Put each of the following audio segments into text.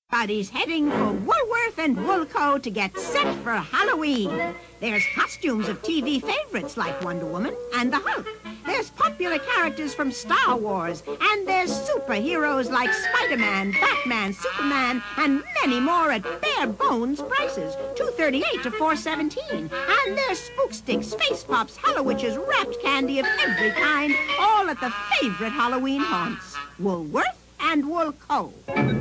Everybody's heading for Woolworth and Woolco to get set for Halloween. There's costumes of TV favorites like Wonder Woman and the Hulk. There's popular characters from Star Wars. And there's superheroes like Spider-Man, Batman, Superman, and many more at bare bones prices. $2.38 to $4.17. And there's Spook Sticks, Face Pops, Hallowitches, wrapped candy of every kind, all at the favorite Halloween haunts. Woolworth and Woolco.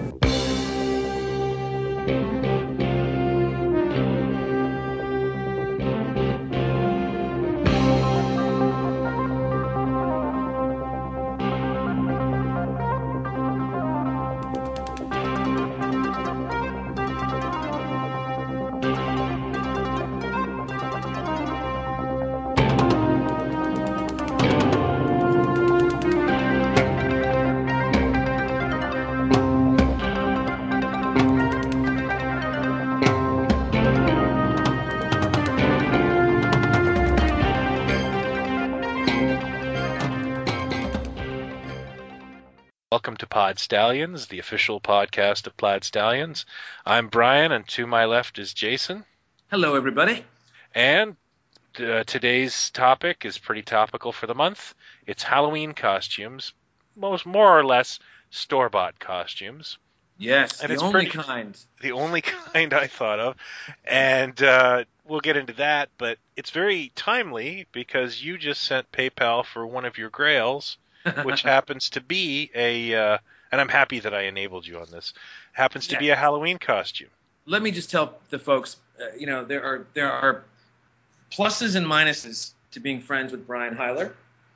Welcome to Pod Stallions, the official podcast of Plaid Stallions. I'm Brian, and to my left is Jason. Hello, everybody. And today's topic is pretty topical for the month. It's Halloween costumes, more or less store-bought costumes. Yes, and the only kind. The only kind I thought of. And we'll get into that, but it's very timely because you just sent PayPal for one of your grails, which happens to be and I'm happy that I enabled you on this, happens to be a Halloween costume. Let me just tell the folks, there are pluses and minuses to being friends with Brian Heiler.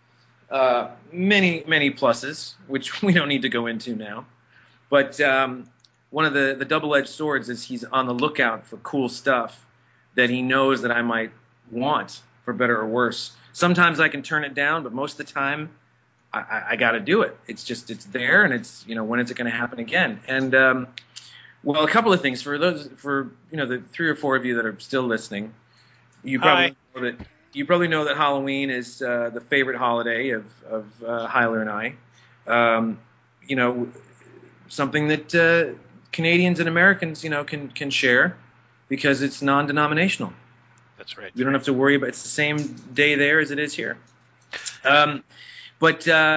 Many, many pluses, which we don't need to go into now. But one of the double-edged swords is he's on the lookout for cool stuff that he knows that I might want, for better or worse. Sometimes I can turn it down, but most of the time, I got to do it. It's there, and it's, when is it going to happen again? And, well, a couple of things for the 3 or 4 of you that are still listening. You probably know that Halloween is the favorite holiday of Heiler and I. Something that Canadians and Americans, can share because it's non-denominational. That's right. You don't have to worry about it's the same day there as it is here. But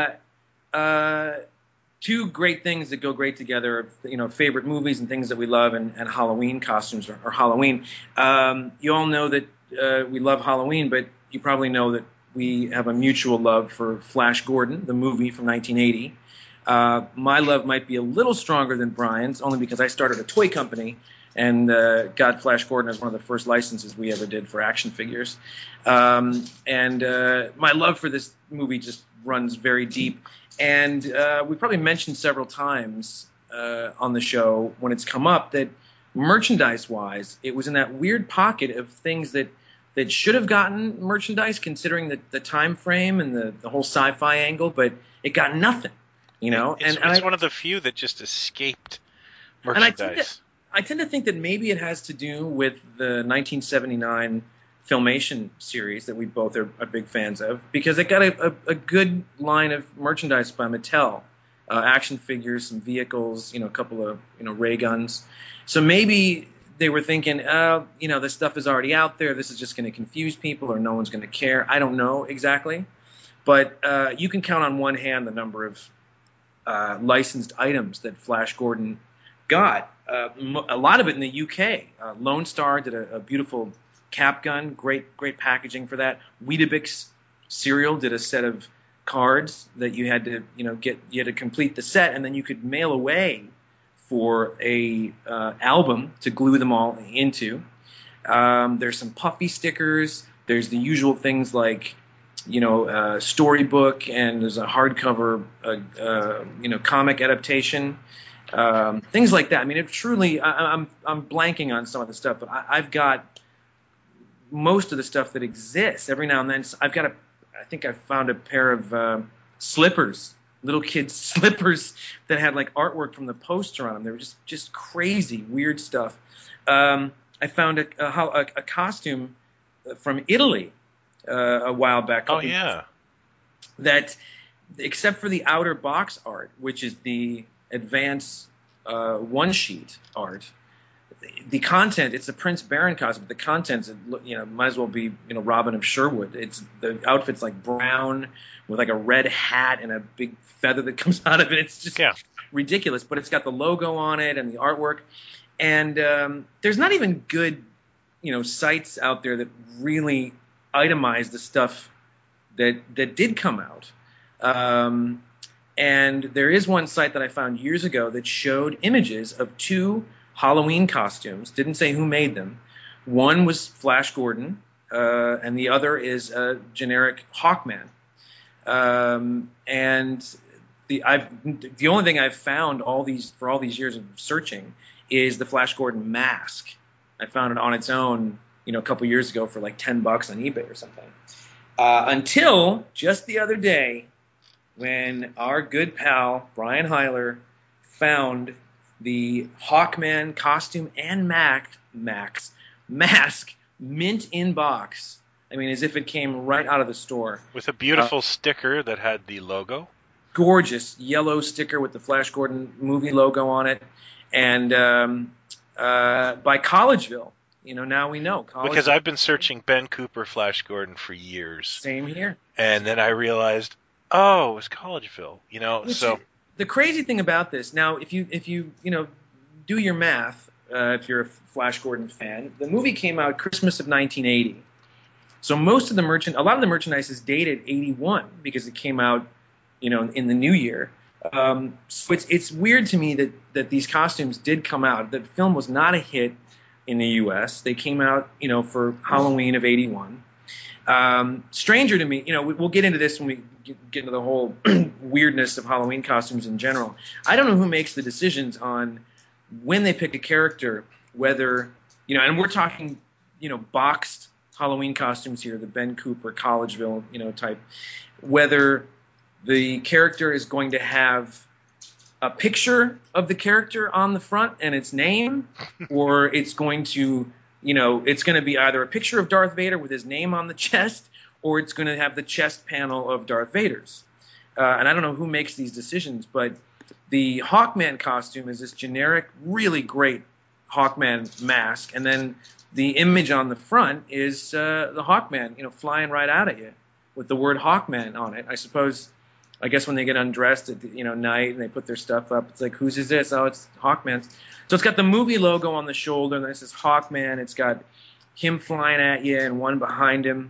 two great things that go great together, favorite movies and things that we love, and Halloween costumes or Halloween. You all know that we love Halloween, but you probably know that we have a mutual love for Flash Gordon, the movie from 1980. My love might be a little stronger than Brian's, only because I started a toy company and got Flash Gordon as one of the first licenses we ever did for action figures. And my love for this movie just runs very deep. And we probably mentioned several times on the show when it's come up that merchandise-wise, it was in that weird pocket of things that should have gotten merchandise, considering the time frame and the whole sci-fi angle, but it got nothing. It's one of the few that just escaped merchandise. I tend to think that maybe it has to do with the 1979 Filmation series that we both are big fans of, because it got a good line of merchandise by Mattel, action figures, some vehicles, a couple of ray guns. So maybe they were thinking, this stuff is already out there. This is just going to confuse people, or no one's going to care. I don't know exactly, but you can count on one hand the number of licensed items that Flash Gordon got. A lot of it in the UK. Lone Star did a beautiful cap gun, great packaging for that. Weetabix cereal did a set of cards that you had to you had to complete the set, and then you could mail away for a album to glue them all into. There's some puffy stickers. There's the usual things like storybook, and there's a hardcover comic adaptation. Things like that. I mean, it truly, I'm blanking on some of the stuff, but I've got most of the stuff that exists. Every now and then, I think I found a pair of slippers, little kids' slippers that had like artwork from the poster on them. They were just crazy, weird stuff. I found a costume from Italy a while back. Oh yeah. That, except for the outer box art, which is the advanced one-sheet art. The content, it's a Prince Baron costume. The contents, might as well be, Robin of Sherwood. It's the outfit's like brown with like a red hat and a big feather that comes out of it. It's just ridiculous. But it's got the logo on it and the artwork. And there's not even good, sites out there that really itemize the stuff that did come out. And there is one site that I found years ago that showed images of 2 Halloween costumes. Didn't say who made them. One was Flash Gordon, and the other is a generic Hawkman. And the only thing I've found for all these years of searching is the Flash Gordon mask. I found it on its own, a couple years ago for like $10 on eBay or something. Until just the other day, when our good pal Brian Heiler found the Hawkman costume and mask mint in box. I mean, as if it came right out of the store. With a beautiful sticker that had the logo. Gorgeous yellow sticker with the Flash Gordon movie logo on it. And by Collegeville. Now we know. Because I've been searching Ben Cooper Flash Gordon for years. Same here. And then I realized, it was Collegeville. The crazy thing about this, now, if you do your math, if you're a Flash Gordon fan, the movie came out Christmas of 1980. So a lot of the merchandise is dated 81 because it came out, in the new year. So it's weird to me that these costumes did come out. The film was not a hit in the U.S. They came out, for Halloween of 81. Stranger to me, we'll get into this when we get into the whole weirdness of Halloween costumes in general. I don't know who makes the decisions on when they pick a character, whether, and we're talking, boxed Halloween costumes here, the Ben Cooper, Collegeville, type, whether the character is going to have a picture of the character on the front and its name, or it's going to it's going to be either a picture of Darth Vader with his name on the chest, or it's going to have the chest panel of Darth Vader's. And I don't know who makes these decisions, but the Hawkman costume is this generic, really great Hawkman mask, and then the image on the front is the Hawkman, flying right out at you with the word Hawkman on it. I guess when they get undressed at night and they put their stuff up, it's like, whose is this? Oh, it's Hawkman's. So it's got the movie logo on the shoulder, and this is Hawkman. It's got him flying at you and one behind him.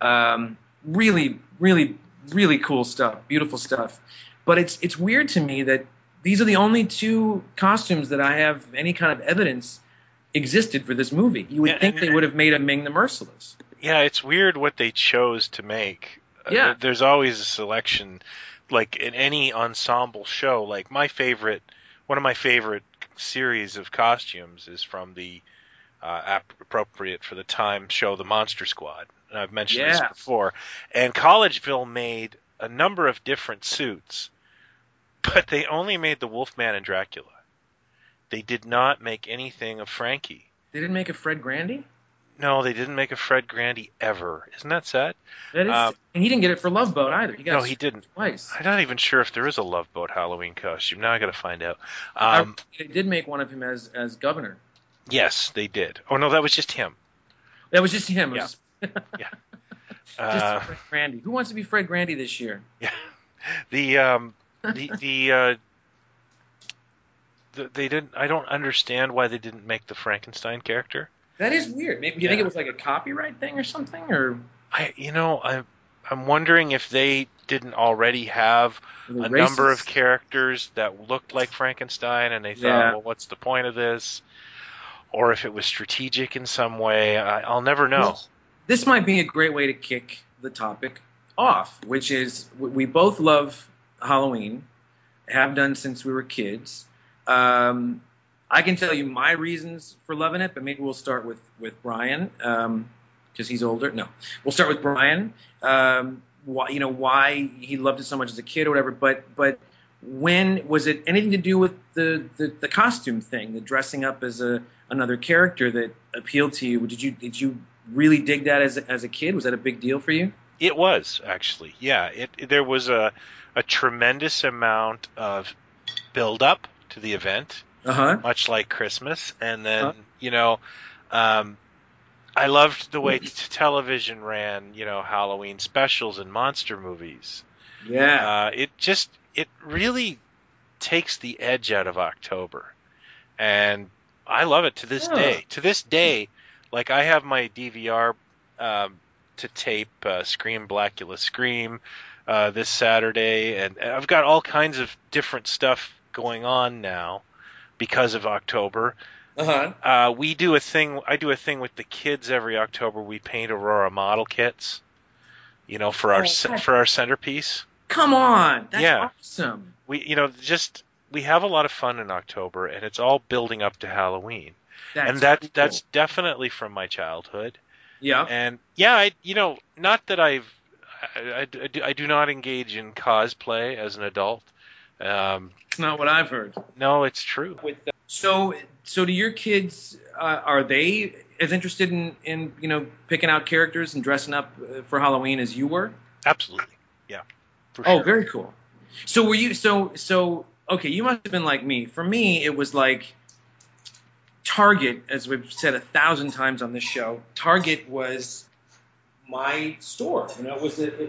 Really, really, really cool stuff. Beautiful stuff. But it's weird to me that these are the only 2 costumes that I have any kind of evidence existed for this movie. You would think they would have made a Ming the Merciless. Yeah, it's weird what they chose to make. Yeah. There's always a selection, like in any ensemble show. Like one of my favorite series of costumes is from the appropriate for the time show, The Monster Squad. And I've mentioned this before. And Collegeville made a number of different suits, but they only made the Wolfman and Dracula. They did not make anything of Frankie. They didn't make a Fred Grandy? No, they didn't make a Fred Grandy ever. Isn't that sad? That is, and he didn't get it for Love Boat either. He didn't. Twice. I'm not even sure if there is a Love Boat Halloween costume. Now I got to find out. They did make one of him as governor. Yes, they did. Oh no, that was just him. That was just him. Yeah. Yeah. Just Fred Grandy. Who wants to be Fred Grandy this year? Yeah. They didn't. I don't understand why they didn't make the Frankenstein character. That is weird. Maybe you think it was like a copyright thing or something, or I'm wondering if they didn't already have a number of characters that looked like Frankenstein, and they thought, well, what's the point of this? Or if it was strategic in some way. I'll never know. Well, this might be a great way to kick the topic off, which is we both love Halloween, have done since we were kids. I can tell you my reasons for loving it, but maybe we'll start with Brian because he's older. No, we'll start with Brian. Why he loved it so much as a kid or whatever. But when was it anything to do with the costume thing, the dressing up as another character that appealed to you? Did you really dig that as a kid? Was that a big deal for you? It was, actually. Yeah, there was a tremendous amount of build up to the event. Uh-huh. much like Christmas. And then, I loved the way television ran, Halloween specials and monster movies. Yeah. It really takes the edge out of October. And I love it to this day. To this day, like I have my DVR to tape Scream Blackula Scream this Saturday, and I've got all kinds of different stuff going on now because of October. Uh-huh. I do a thing with the kids every October. We paint Aurora model kits, for our centerpiece. Come on, that's awesome. We have a lot of fun in October, and it's all building up to Halloween. That's definitely from my childhood. Yeah. And not that I do not engage in cosplay as an adult. It's not what I've heard. No, it's true. So do your kids, are they as interested in picking out characters and dressing up for Halloween as you were? Absolutely. Yeah. For sure. Oh, very cool. So were you okay, you must have been like me. For me, it was like Target, as we've said 1,000 times on this show. Target was my store. It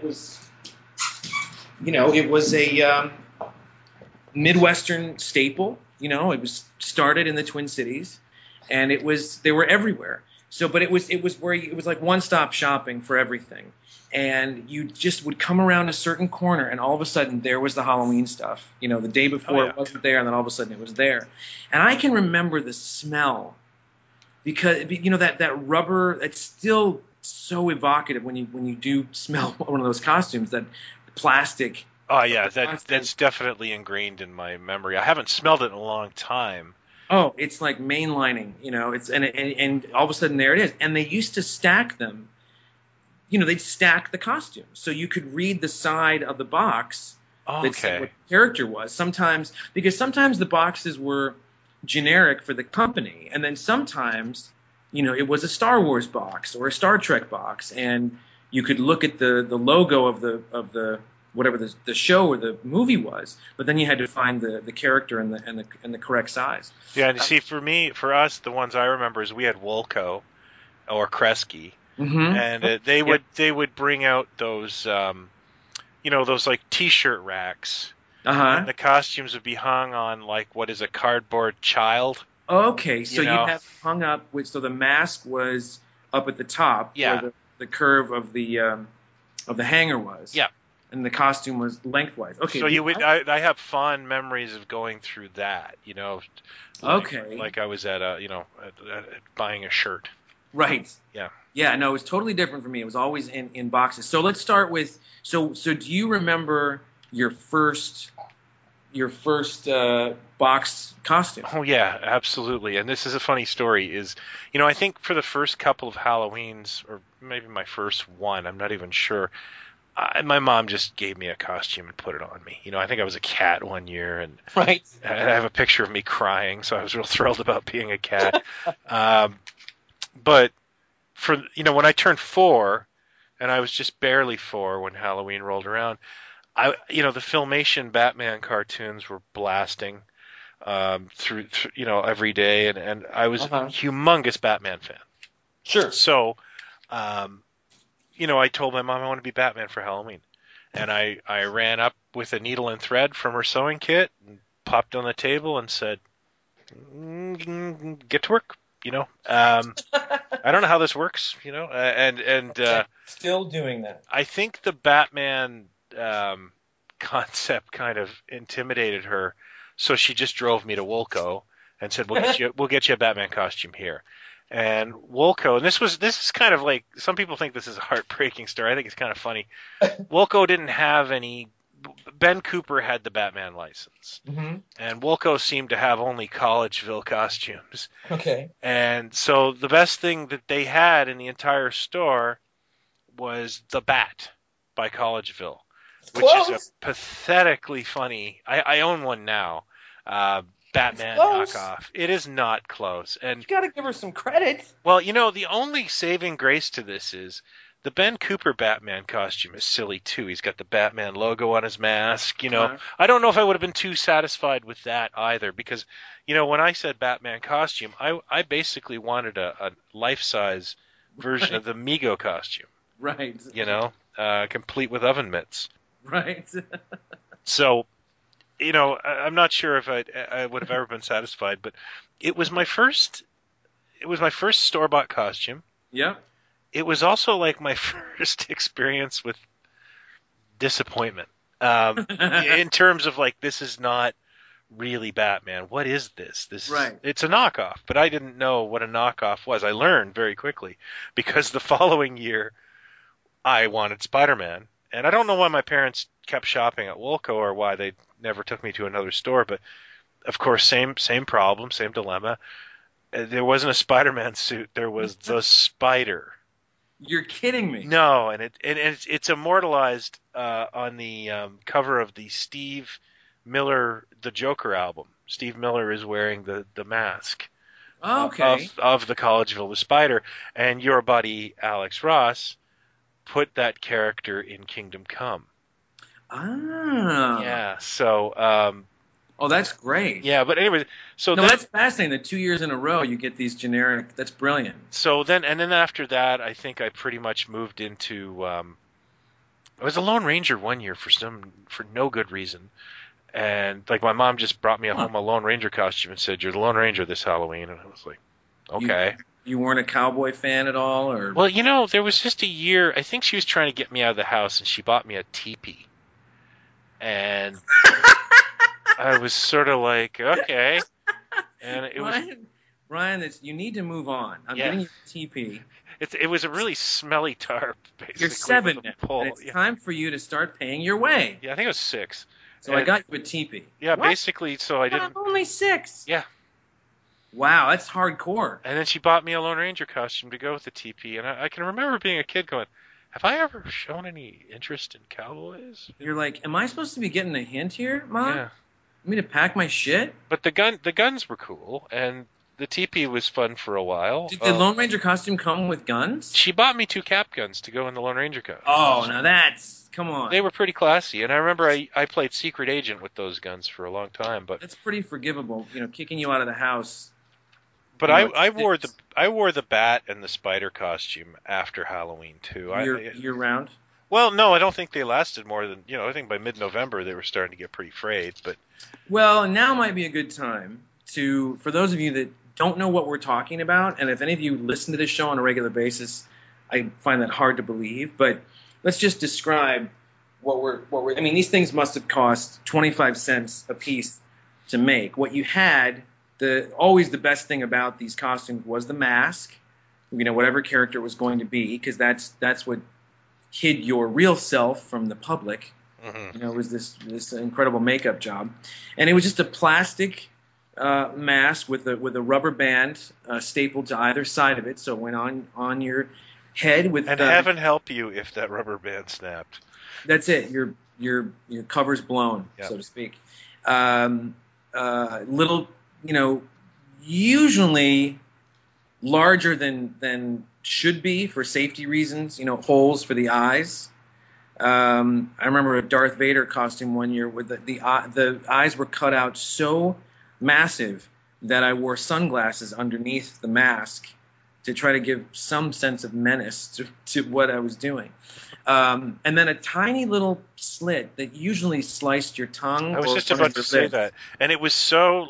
was a Midwestern staple. It was started in the Twin Cities, and they were everywhere. But it was like one-stop shopping for everything. And you just would come around a certain corner, and all of a sudden there was the Halloween stuff. The day before it wasn't there, and then all of a sudden it was there. And I can remember the smell, because that rubber. It's still so evocative when you do smell one of those costumes. That plastic. Oh yeah, that's definitely ingrained in my memory. I haven't smelled it in a long time. Oh, it's like mainlining. It's and all of a sudden there it is. And they used to stack them. They'd stack the costumes, so you could read the side of the box that said what the character was. Sometimes the boxes were generic for the company, and then sometimes, it was a Star Wars box or a Star Trek box, and you could look at the logo of the whatever the show or the movie was, but then you had to find the character and the correct size. Yeah, and you see, for us, the ones I remember is we had Woolco or Kresge. Mm-hmm. And they would bring out those those like T-shirt racks. Uh-huh. And the costumes would be hung on like what is a cardboard child. Okay, so you'd have hung up so the mask was up at the top, where the curve of the hanger was. Yeah. And the costume was lengthwise. Okay. So I have fond memories of going through that. Like I was at buying a shirt. Right. Yeah. Yeah, no, it was totally different for me. It was always in boxes. So let's start with so do you remember your first box costume? Oh yeah, absolutely. And this is a funny story. I think for the first couple of Halloweens, or maybe my first one, I'm not even sure. My mom just gave me a costume and put it on me. I think I was a cat one year, and right. I have a picture of me crying, so I was real thrilled about being a cat. But when I turned 4, and I was just barely 4 when Halloween rolled around, the Filmation Batman cartoons were blasting through every day, and I was a humongous Batman fan. Sure. So, I told my mom I want to be Batman for Halloween, and I ran up with a needle and thread from her sewing kit and popped on the table and said, "Get to work." I don't know how this works, and still doing that. I think the Batman concept kind of intimidated her, so she just drove me to Woolco and said, "We'll get you a Batman costume here." And Woolco, and this is kind of like, some people think this is a heartbreaking story. I think it's kind of funny. Woolco didn't have any. Ben Cooper had the Batman license, and Woolco seemed to have only Collegeville costumes. Okay. And so the best thing that they had in the entire store was the Bat by Collegeville, which is a pathetically funny. I own one now. Batman knockoff. It is not close, and you got to give her some credit. Well, the only saving grace to this is The Ben Cooper Batman costume is silly too. He's got the Batman logo on his mask. I don't know if I would have been too satisfied with that either, because when I said Batman costume, I basically wanted a life-size version of the Mego costume. Right. Complete with oven mitts. Right. So, I'm not sure if I would have ever been satisfied, but it was my first store-bought costume. Yeah. It was also like my first experience with disappointment. In terms of like, this is not really Batman. What is this? It's a knockoff, but I didn't know what a knockoff was. I learned very quickly, because the following year I wanted Spider-Man, and I don't know why my parents kept shopping at Woolco or why they never took me to another store, but of course, same problem, same dilemma. There wasn't a Spider-Man suit. There was the Spider. You're kidding me. No, and it's immortalized on the cover of the Steve Miller The Joker album. Steve Miller is wearing the mask of the Collegeville the Spider, and your buddy Alex Ross put that character in Kingdom Come. Ah. Yeah, so... that's great. Yeah, but anyway, that's fascinating. That 2 years in a row you get these generic. That's brilliant. So then after that, I think I pretty much moved into. I was a Lone Ranger one year for no good reason, and like my mom just brought me home a Lone Ranger costume and said, "You're the Lone Ranger this Halloween," and I was like, "Okay." You weren't a cowboy fan at all, or? Well, there was just a year. I think she was trying to get me out of the house, and she bought me a teepee, and. I was sort of like, okay, and it was Ryan. You need to move on. I'm getting you a TP. It was a really smelly tarp. Basically, you're 7 now. And it's time for you to start paying your way. Yeah, I think it was 6. So I got you a TP. Yeah, basically. So I didn't. I'm only 6. Yeah. Wow, that's hardcore. And then she bought me a Lone Ranger costume to go with the TP, and I can remember being a kid going, "Have I ever shown any interest in cowboys?" You're like, "Am I supposed to be getting a hint here, Mom? Yeah. Want me to pack my shit?" But the guns were cool, and the teepee was fun for a while. Did the Lone Ranger costume come with guns? She bought me 2 cap guns to go in the Lone Ranger costume. Oh, now come on. They were pretty classy, and I remember I played Secret Agent with those guns for a long time. But that's pretty forgivable, kicking you out of the house. But I wore the Bat and the Spider costume after Halloween too. Year round. Well, no, I don't think they lasted more than, I think by mid-November they were starting to get pretty frayed. But well, now might be a good time for those of you that don't know what we're talking about, and if any of you listen to this show on a regular basis, I find that hard to believe, but let's just describe what we're I mean, these things must have cost 25 cents a piece to make. What you had, always the best thing about these costumes was the mask, whatever character it was going to be, because that's what hid your real self from the public. Mm-hmm. It was this incredible makeup job, and it was just a plastic mask with a rubber band stapled to either side of it, so it went on your head with. And heaven help you if that rubber band snapped. That's it. Your cover's blown, so to speak. Little, usually larger than should be for safety reasons, holes for the eyes. I remember a Darth Vader costume one year where the eyes were cut out so massive that I wore sunglasses underneath the mask to try to give some sense of menace to what I was doing. And then a tiny little slit that usually sliced your tongue. I was just about to say that. And it was so,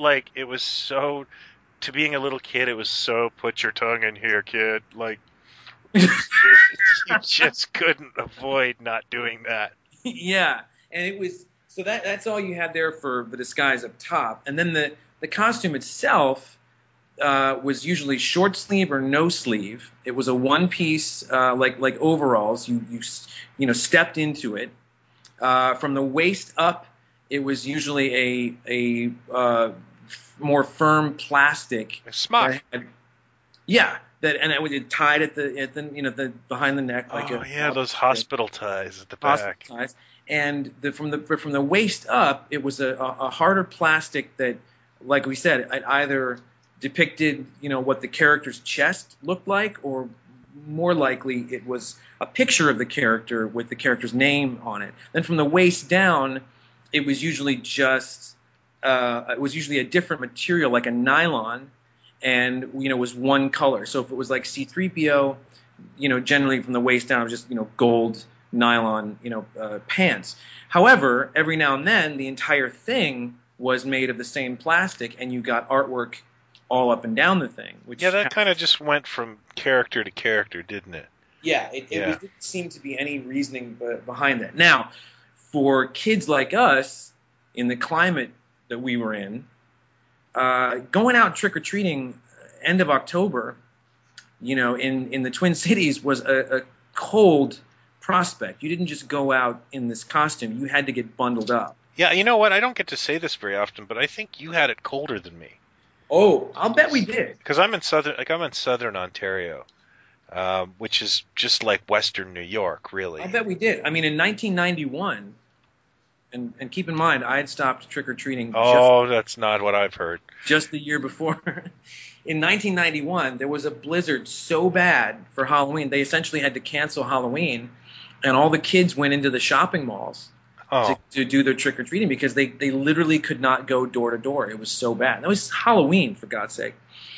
to being a little kid, it was so, put your tongue in here, kid. Like, you just couldn't avoid not doing that. Yeah. And it was, so that's all you had there for the disguise up top. And then the costume itself was usually short sleeve or no sleeve. It was a one piece, like overalls. You stepped into it. From the waist up, it was usually a more firm plastic. A smock. And it was tied at the behind the neck. Those hospital ties at the back. Hospital ties. And from the waist up, it was a harder plastic that, like we said, it either depicted what the character's chest looked like, or more likely it was a picture of the character with the character's name on it. Then from the waist down, it was usually just a different material, like a nylon, and was one color. So if it was like C-3PO, generally from the waist down, it was just gold nylon pants. However, every now and then the entire thing was made of the same plastic, and you got artwork all up and down the thing. That kind of just went from character to character, didn't it? Yeah, it didn't seem to be any reasoning behind that. Now, for kids like us, in the climate that we were in, going out trick-or-treating end of October, in the Twin Cities was a cold prospect. You didn't just go out in this costume. You had to get bundled up. Yeah, you know what? I don't get to say this very often, but I think you had it colder than me. Oh, I'll bet we did. Because I'm in southern Ontario, which is just like Western New York, really. I'll bet we did. I mean, in 1991, and keep in mind, I had stopped trick-or-treating. Oh, that's not what I've heard. Just the year before. In 1991, there was a blizzard so bad for Halloween, they essentially had to cancel Halloween, and all the kids went into the shopping malls to do their trick-or-treating because they literally could not go door to door. It was so bad. That was Halloween, for God's sake.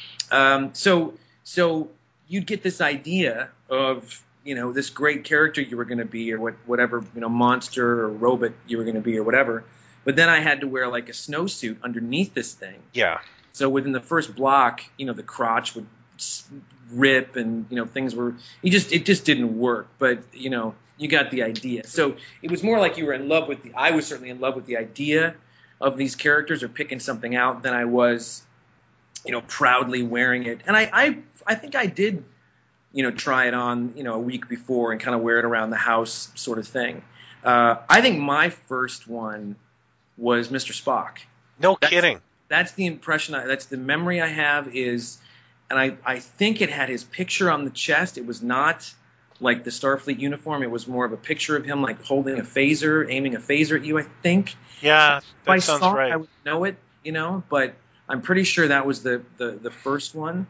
So you'd get this idea of, this great character you were going to be, or whatever, monster or robot you were going to be, or whatever. But then I had to wear like a snowsuit underneath this thing. Yeah. So within the first block, the crotch would rip, and things were. It just didn't work. But you got the idea. So it was more like you were in love with I was certainly in love with the idea of these characters, or picking something out, than I was, proudly wearing it. And I think I did, try it on, a week before and kind of wear it around the house, sort of thing. I think my first one was Mr. Spock. No kidding. That's the impression. That's the memory I have is, and I think it had his picture on the chest. It was not like the Starfleet uniform. It was more of a picture of him like holding a phaser, aiming a phaser at you, I think. Yeah, that sounds right. I would know it, but I'm pretty sure that was the first one.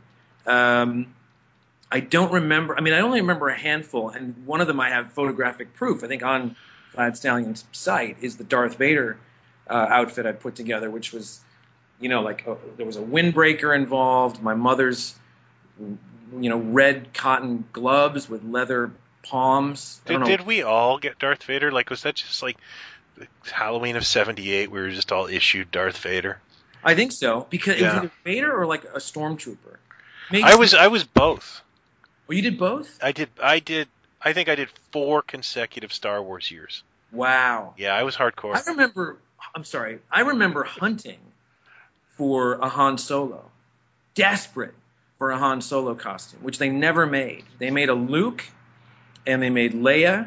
I don't remember. I mean, I only remember a handful, and one of them I have photographic proof. I think on Plaid Stallion's site is the Darth Vader outfit I put together, which was, there was a windbreaker involved. My mother's, red cotton gloves with leather palms. Did we all get Darth Vader? Like, was that just like Halloween of '78? We were just all issued Darth Vader. I think so, because it was either Vader or like a stormtrooper. I was both. Oh, you did both? I think I did 4 consecutive Star Wars years. Wow. Yeah, I was hardcore. I remember hunting for a Han Solo. Desperate for a Han Solo costume, which they never made. They made a Luke, and they made Leia.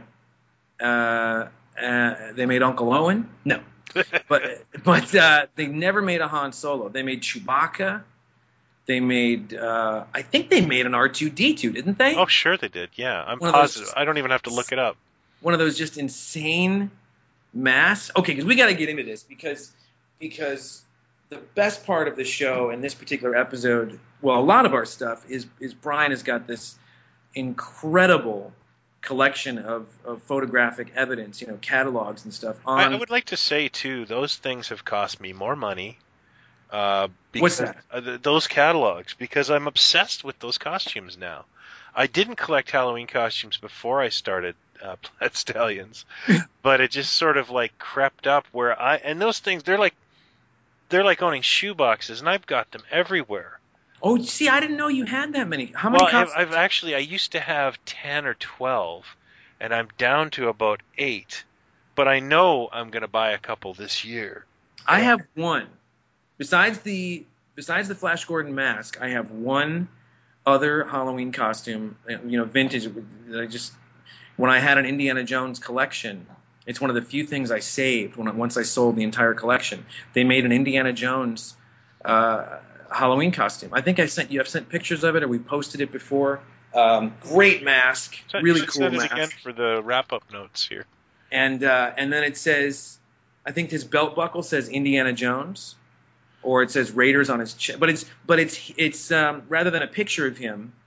They made Uncle Owen. No. but they never made a Han Solo. They made Chewbacca. They made, I think they made an R2-D2, didn't they? Oh, sure they did. Yeah, I'm positive. I don't even have to look it up. One of those just insane masks. Okay, because we got to get into this because the best part of the show and this particular episode, well, a lot of our stuff is Brian has got this incredible collection of photographic evidence, catalogs and stuff. I would like to say too, those things have cost me more money. What's that? Those catalogs, because I'm obsessed with those costumes now. I didn't collect Halloween costumes before I started Plaid Stallions, but it just sort of like crept up and those things, they're like owning shoe boxes, and I've got them everywhere. Oh, see, I didn't know you had that many. How many costumes? I used to have 10 or 12, and I'm down to about 8, but I know I'm going to buy a couple this year. I have one. Besides the Flash Gordon mask, I have one other Halloween costume, vintage. That when I had an Indiana Jones collection, it's one of the few things I saved once I sold the entire collection. They made an Indiana Jones Halloween costume. I think I've sent pictures of it, or we posted it before. Great mask, really cool mask. Send it again for the wrap-up notes here. And then it says, I think his belt buckle says Indiana Jones. Or it says Raiders on his chest, but it's rather than a picture of him,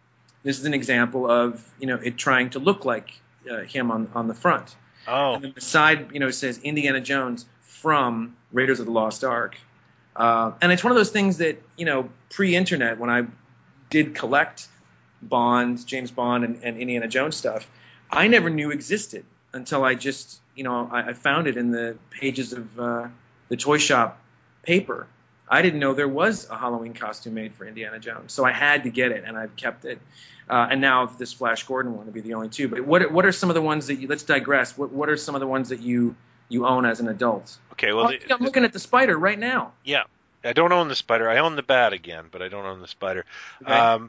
This is an example of it trying to look like him on the front. Oh. And then the side says Indiana Jones from Raiders of the Lost Ark. And it's one of those things that pre-internet, when I did collect James Bond and Indiana Jones stuff, I never knew existed until I just I found it in the pages of the toy shop paper. I didn't know there was a Halloween costume made for Indiana Jones, so I had to get it, and I've kept it. And now this Flash Gordon one will be the only two. But what are some of the ones that let's digress. What are some of the ones that you own as an adult? Okay, well, I'm looking at the Spider right now. Yeah, I don't own the Spider. I own the Bat again, but I don't own the Spider. Okay.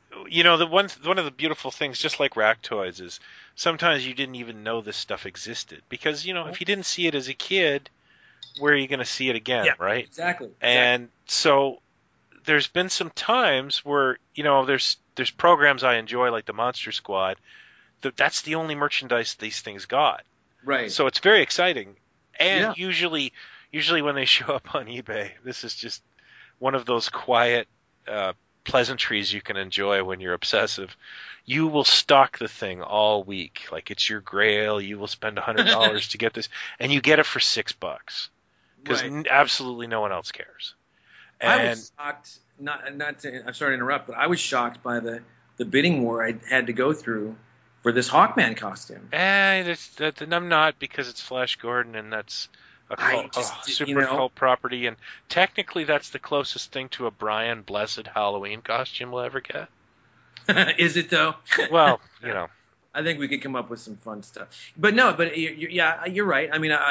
One of the beautiful things, just like Rack Toys, is sometimes you didn't even know this stuff existed because if you didn't see it as a kid, where are you going to see it again, right? Exactly. And so there's been some times where there's programs I enjoy like the Monster Squad. That's the only merchandise these things got. Right. So it's very exciting. And usually when they show up on eBay, this is just one of those quiet pleasantries you can enjoy when you're obsessive. You will stock the thing all week. Like it's your grail. You will spend $100 to get this, and you get it for $6 because absolutely no one else cares. And I was shocked. I'm sorry to interrupt, but I was shocked by the bidding war I had to go through for this Hawkman costume. I'm not, because it's Flash Gordon, and that's a super cult property, and technically that's the closest thing to a Brian Blessed Halloween costume we'll ever get. Is it though? Well, I think we could come up with some fun stuff. But you're right. I mean,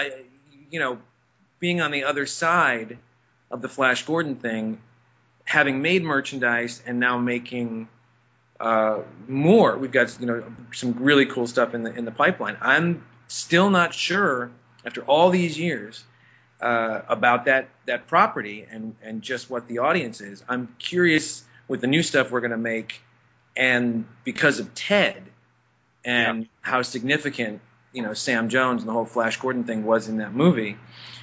being on the other side of the Flash Gordon thing, having made merchandise and now making more, we've got some really cool stuff in the pipeline. I'm still not sure after all these years about that property and just what the audience is. I'm curious with the new stuff we're going to make, and because of Ted and how significant Sam Jones and the whole Flash Gordon thing was in that movie.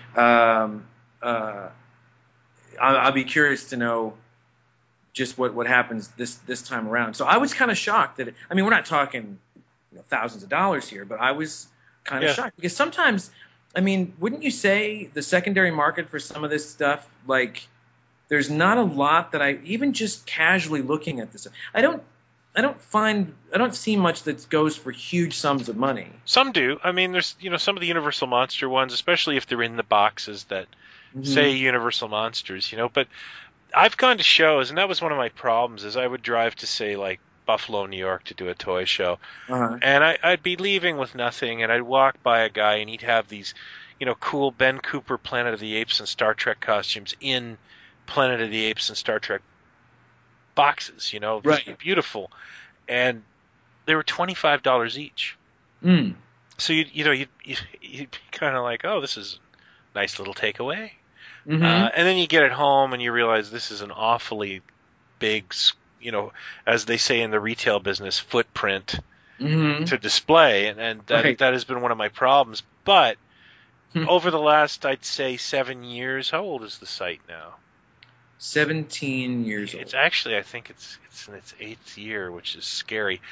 I'll be curious to know just what happens this time around. So I was kind of shocked that we're not talking thousands of dollars here, but I was kind of shocked because sometimes, wouldn't you say the secondary market for some of this stuff, like there's not a lot that even just casually looking at this, I don't see much that goes for huge sums of money. Some do. There's some of the Universal Monster ones, especially if they're in the boxes that say Universal Monsters, but I've gone to shows, and that was one of my problems, is I would drive to, say, like Buffalo, New York to do a toy show, and I'd be leaving with nothing, and I'd walk by a guy, and he'd have these, cool Ben Cooper Planet of the Apes and Star Trek costumes in Planet of the Apes and Star Trek boxes, right. Beautiful, and they were $25 each. So you'd be kind of like, oh, this is a nice little takeaway. And then you get it home and you realize this is an awfully big, as they say in the retail business, footprint to display, and that has been one of my problems. But over the last, I'd say, 7 years, how old is the site now? 17 years old. It's actually, I think it's in its 8th year, which is scary.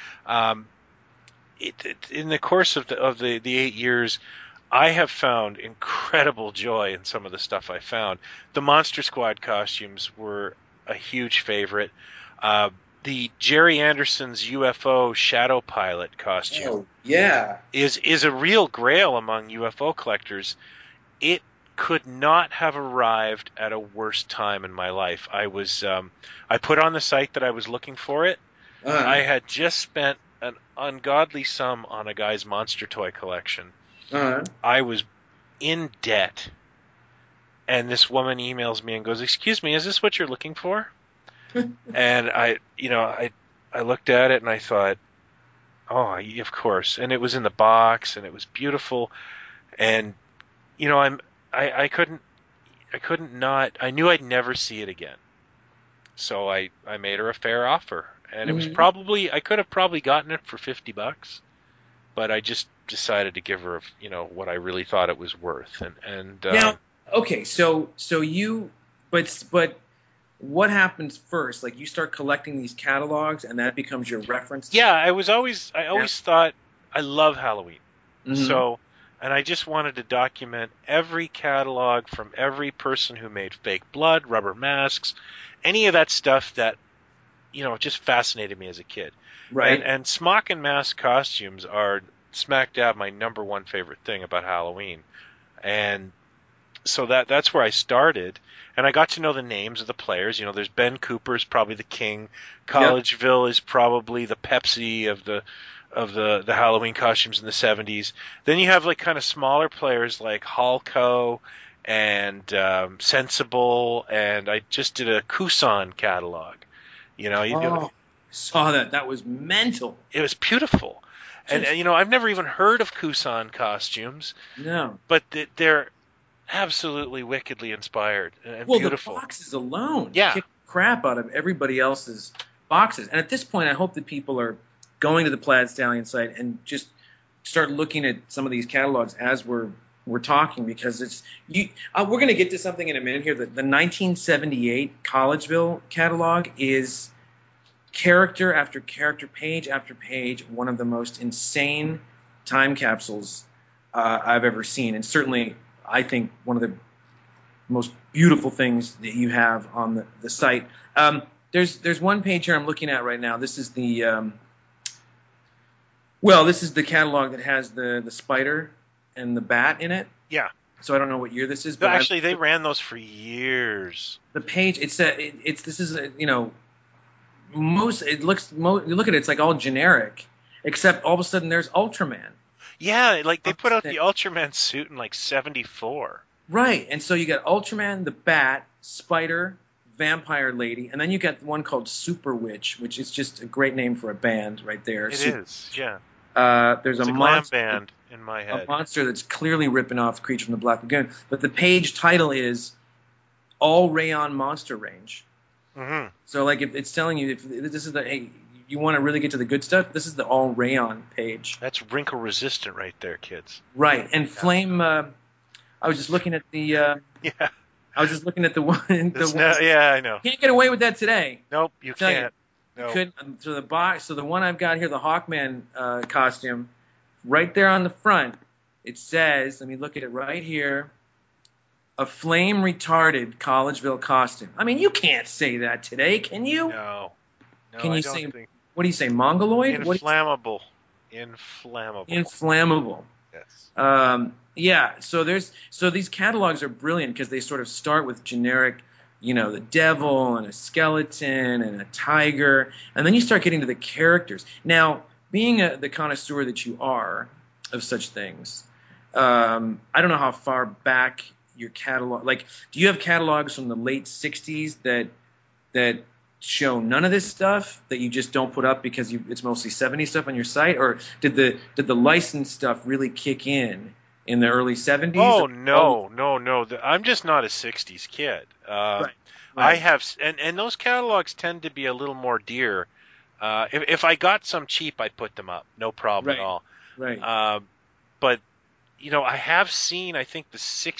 In the course of the 8 years, I have found incredible joy in some of the stuff I found. The Monster Squad costumes were a huge favorite. The Jerry Anderson's UFO Shadow Pilot costume is a real grail among UFO collectors. It could not have arrived at a worse time in my life. I put on the site that I was looking for it. I had just spent an ungodly sum on a guy's monster toy collection. I was in debt, and this woman emails me and goes, "Excuse me, is this what you're looking for?" And I looked at it and I thought, "Oh, of course." And it was in the box and it was beautiful, and I couldn't not. I knew I'd never see it again, so I made her a fair offer, and it was probably, I could have probably gotten it for $50, but I just decided to give her, what I really thought it was worth. And now, okay, so you, but what happens first? Like, you start collecting these catalogs, and that becomes your reference? Yeah, I always thought I love Halloween. Mhm. So, and I just wanted to document every catalog from every person who made fake blood, rubber masks, any of that stuff that, just fascinated me as a kid. Right. And smock and mask costumes are smack dab my number one favorite thing about Halloween. And so that's where I started. And I got to know the names of the players. There's Ben Cooper's probably the king. Collegeville is probably the Pepsi of the Halloween costumes in the 70s. Then you have like kind of smaller players like Halco and Sensible, and I just did a Kusan catalog. Saw that. That was mental. It was beautiful. And I've never even heard of Kusan costumes. No. But they're absolutely wickedly inspired and beautiful. The boxes alone kick the crap out of everybody else's boxes. And at this point, I hope that people are going to the Plaid Stallion site and just start looking at some of these catalogs as we're talking, because we're going to get to something in a minute here. The 1978 Collegeville catalog is character after character, page after page, one of the most insane time capsules I've ever seen, and certainly I think one of the most beautiful things that you have on the site. There's one page here I'm looking at right now. This is the this is the catalog that has the spider and the bat in it. Yeah. So I don't know what year this is, but but actually they ran those for years. The page you look at it, it's like all generic, except all of a sudden there's Ultraman. Yeah, like they put out the Ultraman suit in like 74. Right, and so you got Ultraman, the Bat, Spider, Vampire Lady, and then you got one called Super Witch, which is just a great name for a band right there. It is, yeah. There's it's a glam band in my head. A monster that's clearly ripping off the Creature from the Black Lagoon. But the page title is All Rayon Monster Range. Mm-hmm. So, like, if it's telling you, if this is you want to really get to the good stuff, this is the All Rayon page. That's wrinkle resistant right there, kids. Right. And Flame, I was just looking at the... yeah. I was just looking at the one... yeah, I know. Can't get away with that today. Nope, you can't. No. So the one I've got here, the Hawkman costume, right there on the front, it says, let me look at it right here, a flame-retarded Collegeville costume. I mean, you can't say that today, can you? No, can you I say? don't think... What do you say? Mongoloid? Inflammable. Inflammable. Yes. Yeah. So these catalogs are brilliant because they sort of start with generic, the devil and a skeleton and a tiger, and then you start getting to the characters. Now, being the connoisseur that you are of such things, I don't know how far back your catalog. Like, do you have catalogs from the late '60s that show none of this stuff, that you just don't put up because it's mostly '70s stuff on your site, or did the licensed stuff really kick in the early '70s? Oh no! I'm just not a '60s kid. Right. I have, and those catalogs tend to be a little more dear. If I got some cheap, I'd put them up, no problem at all. Right. But I have seen, I think, the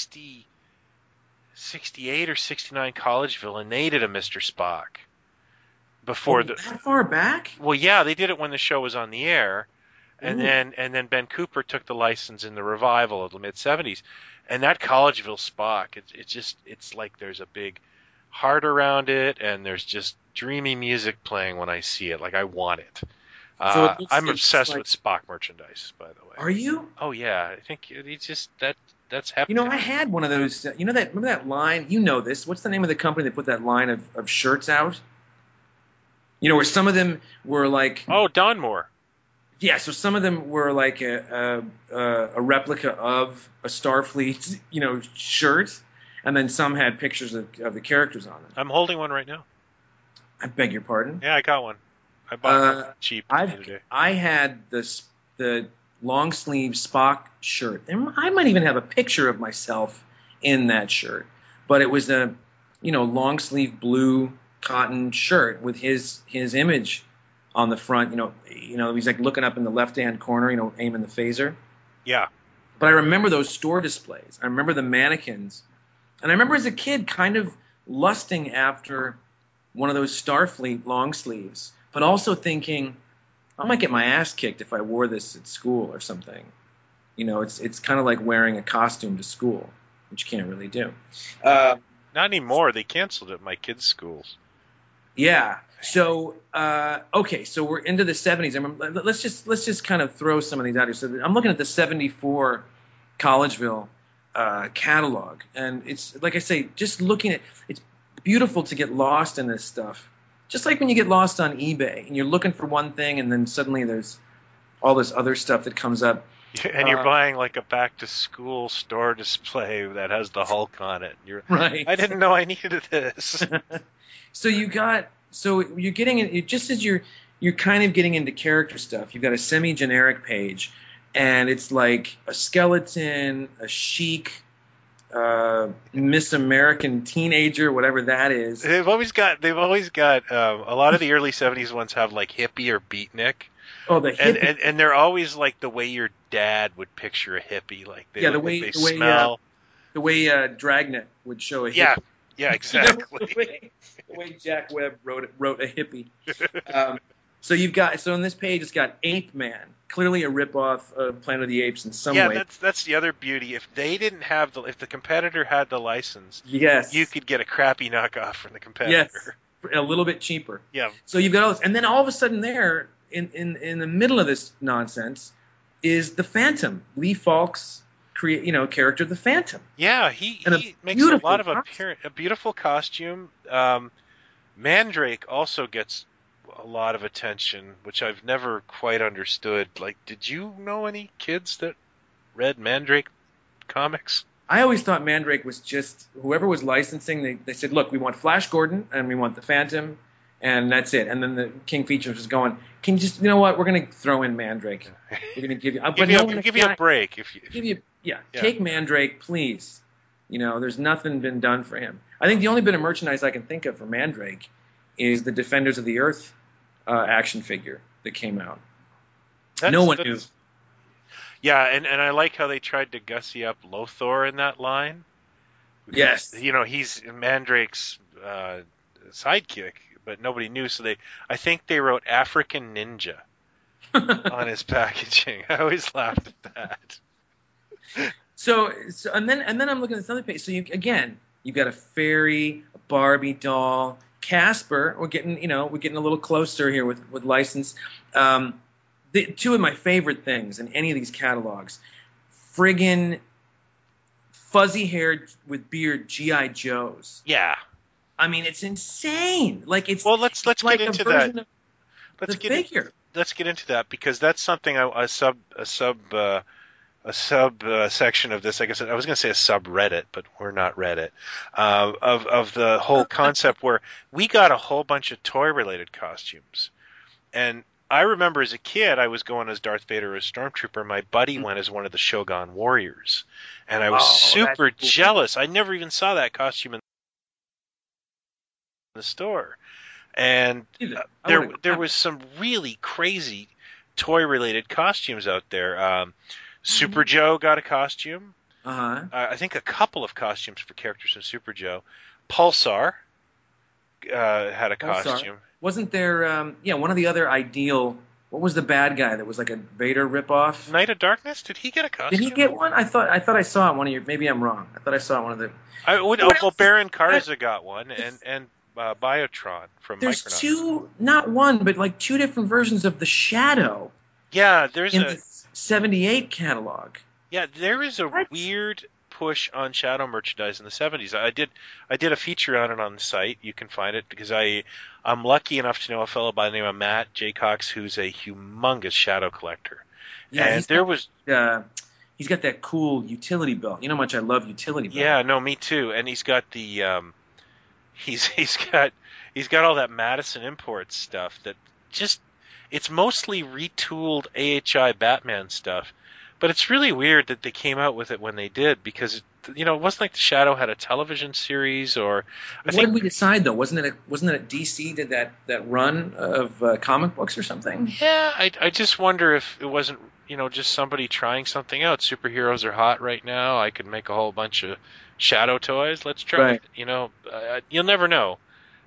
68 or 69 Collegeville, and they did a Mr. Spock before that far back. Well, yeah, they did it when the show was on the air, and then Ben Cooper took the license in the revival of the mid '70s, and that Collegeville Spock, it's like there's a big heart around it, and there's just dreamy music playing when I see it. Like, I want it. So I'm obsessed with Spock merchandise, by the way. Are you? Oh yeah, I think it's just that's happening. I had one of those. Remember that line? You know this. What's the name of the company that put that line of shirts out? Where some of them were like... Oh, Donmore. Yeah, so some of them were like a replica of a Starfleet, shirt, and then some had pictures of the characters on them. I'm holding one right now. I beg your pardon? Yeah, I got one. I bought one cheap the other day. I had the long sleeve Spock shirt, and I might even have a picture of myself in that shirt. But it was a long sleeve blue cotton shirt with his image on the front. He's like looking up in the left hand corner, aiming the phaser. Yeah. But I remember those store displays. I remember the mannequins, and I remember as a kid kind of lusting after one of those Starfleet long sleeves, but also thinking, I might get my ass kicked if I wore this at school or something. You know, it's kind of like wearing a costume to school, which you can't really do. Not anymore. They canceled it at my kids' schools. Yeah. So okay, so we're into the 70s. I mean, let's just kind of throw some of these out here. So I'm looking at the 74 Collegeville catalog, and it's like I say, just looking at it's beautiful to get lost in this stuff. Just like when you get lost on eBay and you're looking for one thing, and then suddenly there's all this other stuff that comes up. And you're buying like a back-to-school store display that has the Hulk on it. You're right. I didn't know I needed this. So you're getting it just as you're kind of getting into character stuff. You've got a semi-generic page, and it's like a skeleton, a chic, Miss American teenager, whatever that is. They've always got a lot of the early 70s ones have like hippie or beatnik. Oh, the hippie. And they're always like the way your dad would picture a hippie, like they the way Dragnet would show a hippie. Yeah, exactly. the way Jack Webb wrote a hippie. So in this page it's got Ape Man, clearly a ripoff of Planet of the Apes in some way. Yeah, that's the other beauty. If they didn't have if the competitor had the license, yes, you could get a crappy knockoff from the competitor. Yes, a little bit cheaper. Yeah. So you've got all this, and then all of a sudden there, in the middle of this nonsense, is the Phantom. Lee Falk's character, the Phantom. Yeah, he makes a lot of a beautiful costume. Mandrake also gets a lot of attention, which I've never quite understood. Like, did you know any kids that read Mandrake comics? I always thought Mandrake was just whoever was licensing. They said, look, we want Flash Gordon and we want the Phantom, and that's it. And then the King Features was going, can you just, you know what, we're going to throw in Mandrake. We're going to give you, give you a break take Mandrake, please. There's nothing been done for him. I think the only bit of merchandise I can think of for Mandrake is the Defenders of the Earth action figure that came out. No one knew. Yeah, and I like how they tried to gussy up Lothar in that line. Yes. He's Mandrake's sidekick, but nobody knew, so I think they wrote African Ninja on his packaging. I always laughed at that. So and then I'm looking at this other page. So you've got a fairy, a Barbie doll, Casper. We're getting a little closer here with license. Two of my favorite things in any of these catalogs, friggin' fuzzy-haired with beard G.I. Joes. Yeah. I mean, it's insane. Like it's let's like get into that. Let's get into that because that's something a sub section of this. I guess I was going to say a subreddit, but we're not Reddit. Of the whole concept where we got a whole bunch of toy-related costumes, and I remember as a kid I was going as Darth Vader or as Stormtrooper. My buddy went as one of the Shogun Warriors, and I was super jealous. I never even saw that costume in the store, and there was some really crazy toy-related costumes out there. Super Joe got a costume. I think a couple of costumes for characters in Super Joe. Pulsar had a costume. Wasn't there? One of the other Ideal. What was the bad guy that was like a Vader ripoff? Knight of Darkness. Did he get a costume? Did he get one? I thought I saw it one of your. Maybe I'm wrong. I thought I saw it one of the. Well, Baron Karza got one, and Biotron from There's Micronauts. two, not one, but like two different versions of the Shadow. Yeah, there's in the 78 catalog. Yeah, there is a weird push on Shadow merchandise in the 70s. I did a feature on it on the site. You can find it because I'm lucky enough to know a fellow by the name of Matt Jaycox who's a humongous Shadow collector. Yeah, and he's got that cool utility belt. You know how much I love utility belts. Yeah, no, me too. And he's got the he's got all that Madison Imports stuff that just it's mostly retooled AHI Batman stuff. But it's really weird that they came out with it when they did because it wasn't like the Shadow had a television series or. What did we decide though? Wasn't it DC did that run of comic books or something? Yeah, I just wonder if it wasn't just somebody trying something out. Superheroes are hot right now. I could make a whole bunch of Shadow toys. Let's try it. You'll never know.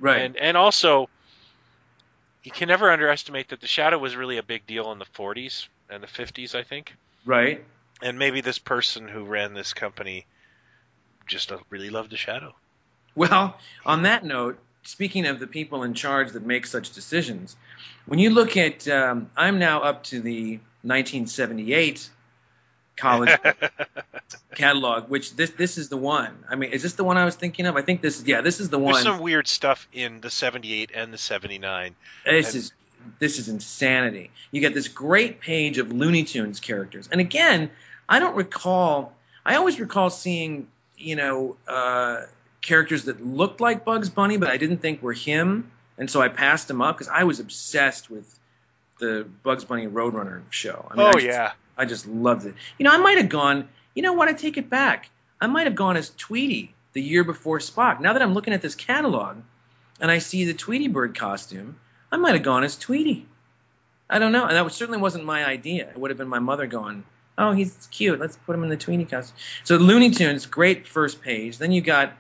Right. And also, you can never underestimate that the Shadow was really a big deal in the 40s and the 50s, I think. Right. And maybe this person who ran this company just really loved the Shadow. Well, on that note, speaking of the people in charge that make such decisions, when you look at, I'm now up to the 1978 college catalog, which this is the one. I mean, is this the one I was thinking of? I think this is the one. There's some weird stuff in the 78 and the 79. This is insanity. You get this great page of Looney Tunes characters, and again, I always recall seeing, characters that looked like Bugs Bunny, but I didn't think were him, and so I passed them up because I was obsessed with the Bugs Bunny Roadrunner show. I mean, I just loved it. I might have gone. You know what? I take it back. I might have gone as Tweety the year before Spock. Now that I'm looking at this catalog and I see the Tweety Bird costume, I might have gone as Tweety. I don't know. And that certainly wasn't my idea. It would have been my mother going, oh, he's cute. Let's put him in the Tweety costume. So Looney Tunes, great first page. Then you've got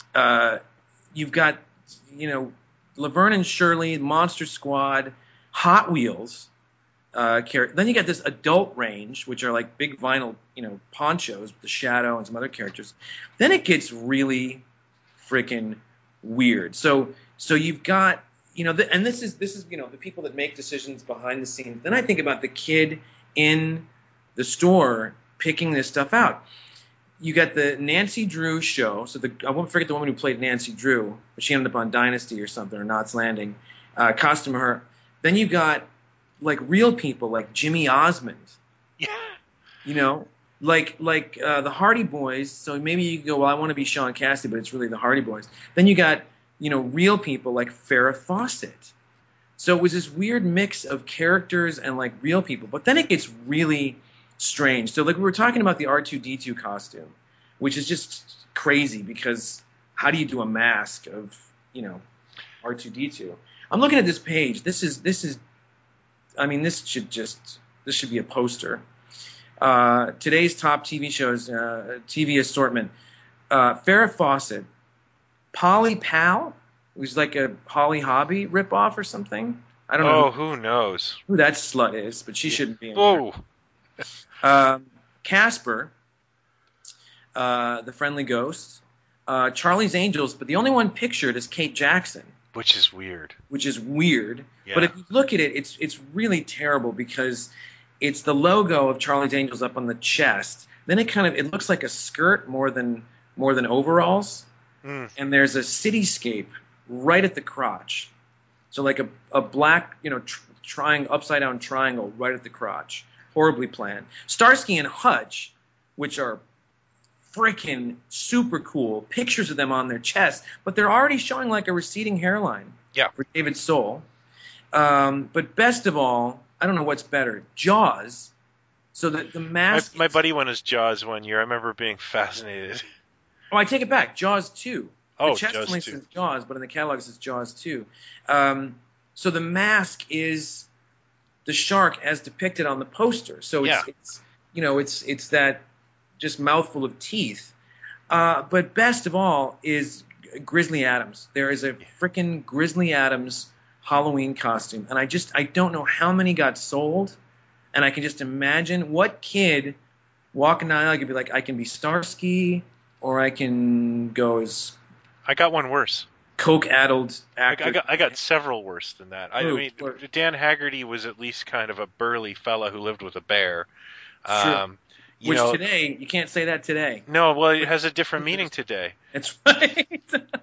Laverne and Shirley, Monster Squad, Hot Wheels. Then you got this adult range, which are like big vinyl, ponchos with the Shadow and some other characters. Then it gets really freaking weird. So you've got, and this is the people that make decisions behind the scenes. Then I think about the kid in the store picking this stuff out. You got the Nancy Drew show. So I won't forget the woman who played Nancy Drew, but she ended up on Dynasty or something, or Knots Landing. Costume of her. Then you got like real people like Jimmy Osmond. Yeah. Like the Hardy Boys. So maybe you can go, well, I want to be Sean Cassidy, but it's really the Hardy Boys. Then you got, real people like Farrah Fawcett. So it was this weird mix of characters and like real people. But then it gets really strange. So like we were talking about the R2-D2 costume, which is just crazy because how do you do a mask of, R2-D2? I'm looking at this page. This should be a poster. Today's top TV shows, TV assortment. Farrah Fawcett, Polly Pal, who's like a Holly Hobby ripoff or something. I don't know. Who knows who that slut is, but she shouldn't be in there. Casper, the Friendly Ghost, Charlie's Angels, but the only one pictured is Kate Jackson. Which is weird. Yeah. But if you look at it, it's really terrible because it's the logo of Charlie's Angels up on the chest. Then it looks like a skirt more than overalls. Mm. And there's a cityscape right at the crotch. So like a black, upside down triangle right at the crotch. Horribly planned. Starsky and Hutch, which are freaking super cool, pictures of them on their chest, but they're already showing like a receding hairline. Yeah. For David Soul. But best of all, I don't know what's better, Jaws. So that the mask. My buddy went as Jaws one year. I remember being fascinated. Oh, I take it back. Jaws 2. Oh, the chest Jaws only 2. says Jaws, but in the catalog it says Jaws 2. So the mask is the shark as depicted on the poster. So it's that just mouthful of teeth. But best of all is Grizzly Adams. There is a frickin' Grizzly Adams Halloween costume, and I don't know how many got sold, and I can just imagine what kid walking down the aisle could be like, I can be Starsky, or I can go as... I got one worse. Coke-addled actor. I got several worse than that. I mean, Dan Haggerty was at least kind of a burly fella who lived with a bear. Sure. Today, you can't say that today. No, well, it has a different meaning today. That's right.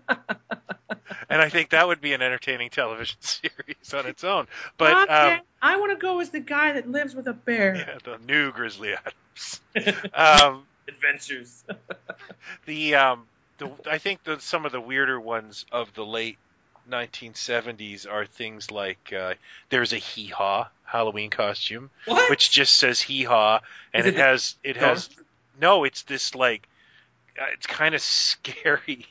And I think that would be an entertaining television series on its own. But okay. I want to go as the guy that lives with a bear. Yeah, the new Grizzly Adams. Adventures. I think some of the weirder ones of the late 1970s are things like there's a Hee Haw Halloween costume, which just says Hee Haw, and it has it's this like it's kind of scary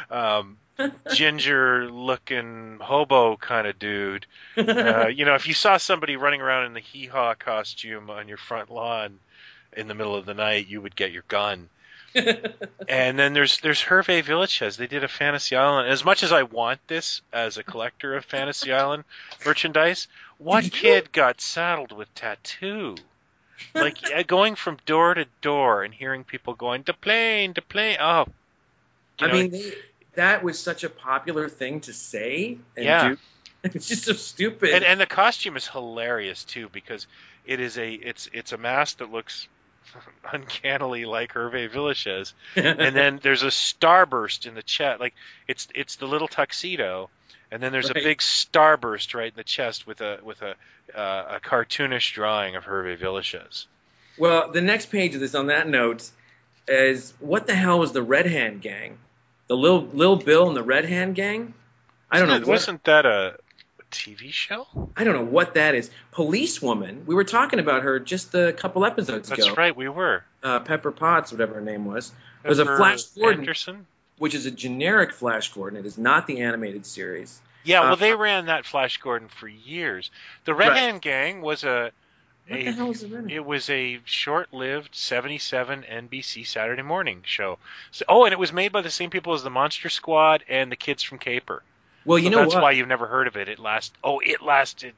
ginger looking hobo kind of dude. If you saw somebody running around in the Hee Haw costume on your front lawn in the middle of the night, you would get your gun. And then there's Hervé Villechaize. They did a Fantasy Island. As much as I want this as a collector of Fantasy Island merchandise, what kid got saddled with tattoo? Like going from door to door and hearing people going, "De plane, de plane." Oh, I mean, that was such a popular thing to say and do. It's just so stupid. And the costume is hilarious too, because it's a mask that looks uncannily like Hervé Villechaize, and then there's a starburst in the chest, like it's the little tuxedo, and then there's a big starburst right in the chest with a cartoonish drawing of Hervé Villechaize. Well, the next page of this, on that note, is what the hell was the Red Hand Gang? The Lil Bill and the Red Hand Gang? I don't know. Wasn't that a TV show? I don't know what that is. Policewoman. We were talking about her just a couple episodes ago. That's right, we were. Pepper Potts, whatever her name was. There's a Flash Gordon, Anderson? Which is a generic Flash Gordon. It is not the animated series. Yeah, well, they ran that Flash Gordon for years. The Red Hand Gang was What the hell was it? It was a short-lived 77 NBC Saturday morning show. So, and it was made by the same people as the Monster Squad and the Kids from Caper. Well, you know that's why you've never heard of it. It lasted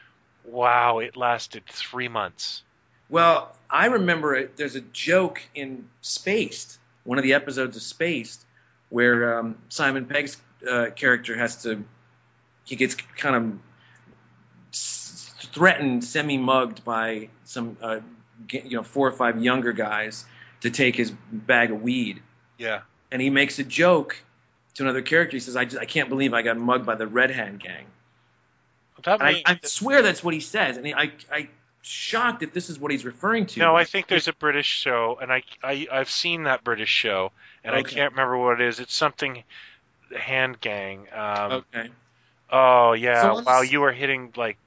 3 months. Well, I remember it. There's a joke in Spaced, one of the episodes of Spaced, where Simon Pegg's character he gets kind of threatened, semi-mugged by some 4 or 5 younger guys to take his bag of weed. Yeah. And he makes a joke to another character. He says, I can't believe I got mugged by the Red Hand Gang. I swear that's what he says. And I'm shocked if this is what he's referring to. No, I think there's a British show, and I've seen that British show, and I can't remember what it is. It's something, Hand Gang. Okay. Oh, yeah. So wow, you were hitting, like,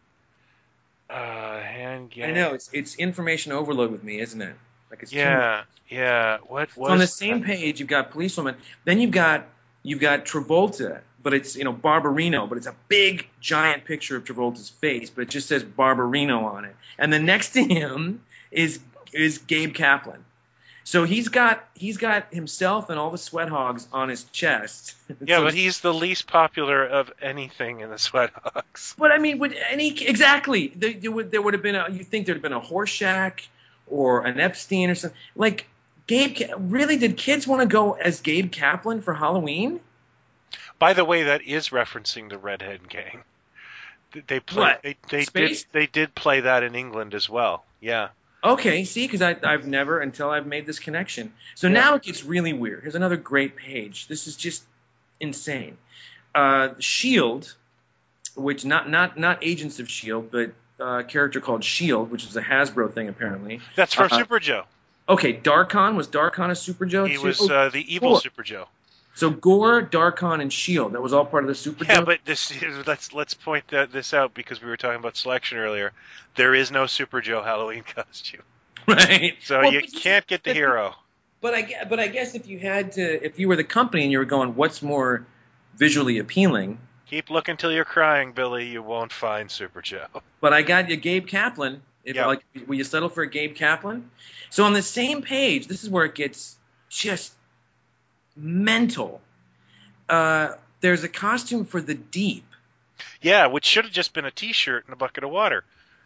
Hand Gang. I know. It's information overload with me, isn't it? Like it's yeah. What was on the same page, you've got Policewoman. Then you've got Travolta, but it's Barbarino, but it's a big giant picture of Travolta's face, but it just says Barbarino on it. And then next to him is Gabe Kaplan. So he's got himself and all the Sweat Hogs on his chest. Yeah, so, but he's the least popular of anything in the Sweat Hogs. But I mean, exactly? There would have been you think there'd have been a Horshack or an Epstein or something like. Really, did kids want to go as Gabe Kaplan for Halloween? By the way, that is referencing the Redhead Gang. They did play that in England as well. Yeah. Okay, see, because I've never until I've made this connection. So now it gets really weird. Here's another great page. This is just insane. Shield, which not Agents of Shield, but a character called Shield, which is a Hasbro thing apparently. That's from Super Joe. Okay, Darkon. Was Darkon a Super Joe? He was the evil Super Joe. So Gore, Darkon, and Shield. That was all part of the Super Joe? Yeah, but let's point this out because we were talking about selection earlier. There is no Super Joe Halloween costume. Right. So you can't get the hero. But I guess if you were the company and you were going, what's more visually appealing? Keep looking till you're crying, Billy. You won't find Super Joe. But I got you Gabe Kaplan. Will you settle for a Gabe Kaplan? So on the same page, this is where it gets just mental. There's a costume for the Deep. Yeah, which should have just been a T-shirt and a bucket of water.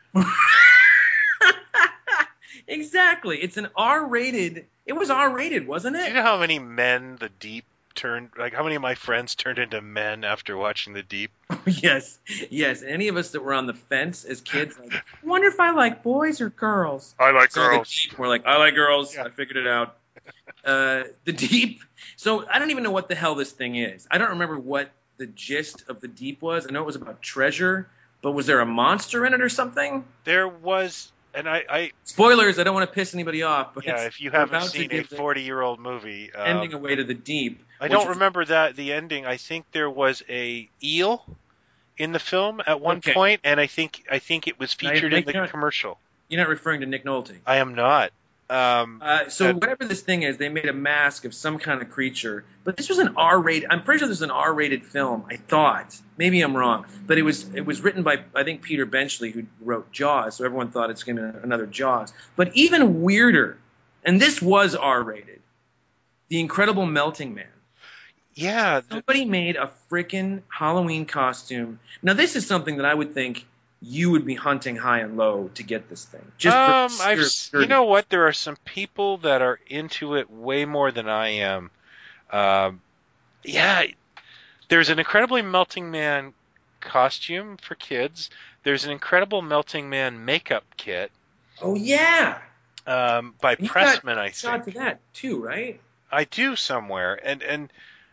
Exactly. It's an R-rated. It was R-rated, wasn't it? Do you know how many men the Deep how many of my friends turned into men after watching the Deep? Yes. Any of us that were on the fence as kids, like, wonder if I like boys or girls. I like girls. The Deep, we're like, I like girls. Yeah. I figured it out. The Deep. So I don't even know what the hell this thing is. I don't remember what the gist of the Deep was. I know it was about treasure, but was there a monster in it or something? There was. And I spoilers. I don't want to piss anybody off. But if you haven't seen a 40-year-old movie, ending away to the Deep. I don't remember the ending. I think there was a eel in the film at one point, and I think it was featured in the commercial. You're not referring to Nick Nolte. I am not. Whatever this thing is, they made a mask of some kind of creature. But this was an R-rated. I'm pretty sure this was an R-rated film. I thought. Maybe I'm wrong. But it was written by, I think, Peter Benchley, who wrote Jaws. So everyone thought it's going to be another Jaws. But even weirder, and this was R-rated. The Incredible Melting Man. Yeah. Somebody made a freaking Halloween costume. Now, this is something that I would think you would be hunting high and low to get this thing. Just you know what? There are some people that are into it way more than I am. Yeah, there's an Incredibly Melting Man costume for kids. There's an Incredible Melting Man makeup kit. Oh yeah. By Pressman, I think. Shot to that too, right? I do somewhere, and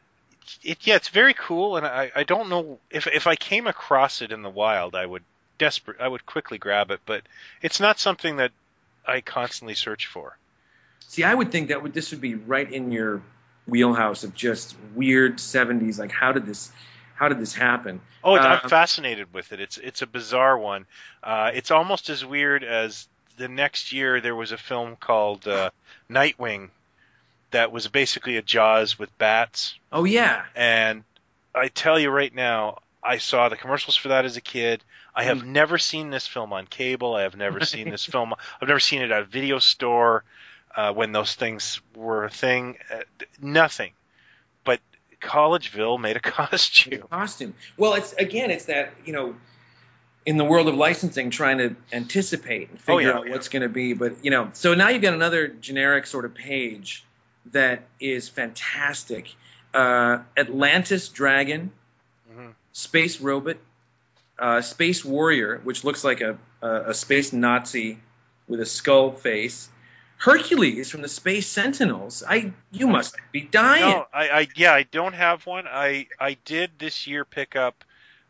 it's very cool. And I don't know if I came across it in the wild, I would quickly grab it, but it's not something that I constantly search for. See, I would think this would be right in your wheelhouse of just weird 70s. Like, how did this happen? Oh, I'm fascinated with it. It's a bizarre one. It's almost as weird as the next year there was a film called Nightwing that was basically a Jaws with bats. Oh yeah. And I tell you right now, I saw the commercials for that as a kid. I have never seen this film on cable. I have never seen this film. I've never seen it at a video store when those things were a thing. Nothing. But Collegeville made a costume. Well, it's that, in the world of licensing, trying to anticipate and figure out what's going to be. But, so now you've got another generic sort of page that is fantastic. Atlantis Dragon, Space Robot, Space Warrior, which looks like a space Nazi with a skull face. Hercules from the Space Sentinels. You must be dying. No, I don't have one. I did this year pick up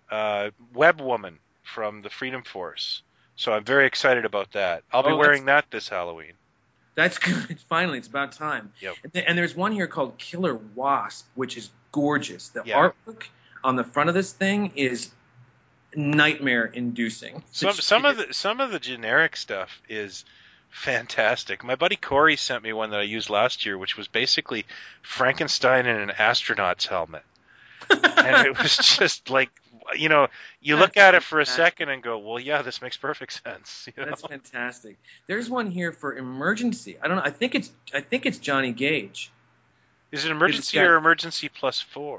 Web Woman from the Freedom Force, so I'm very excited about that. I'll be wearing that this Halloween. That's good. Finally, it's about time. Yep. And there's one here called Killer Wasp, which is gorgeous. The artwork on the front of this thing is nightmare-inducing. Some of the generic stuff is fantastic. My buddy Corey sent me one that I used last year, which was basically Frankenstein in an astronaut's helmet. And it was just like, you look at it for a second and go, well, yeah, this makes perfect sense. That's fantastic. There's one here for Emergency. I don't know. I think it's Johnny Gage. Is it Emergency or Emergency +4?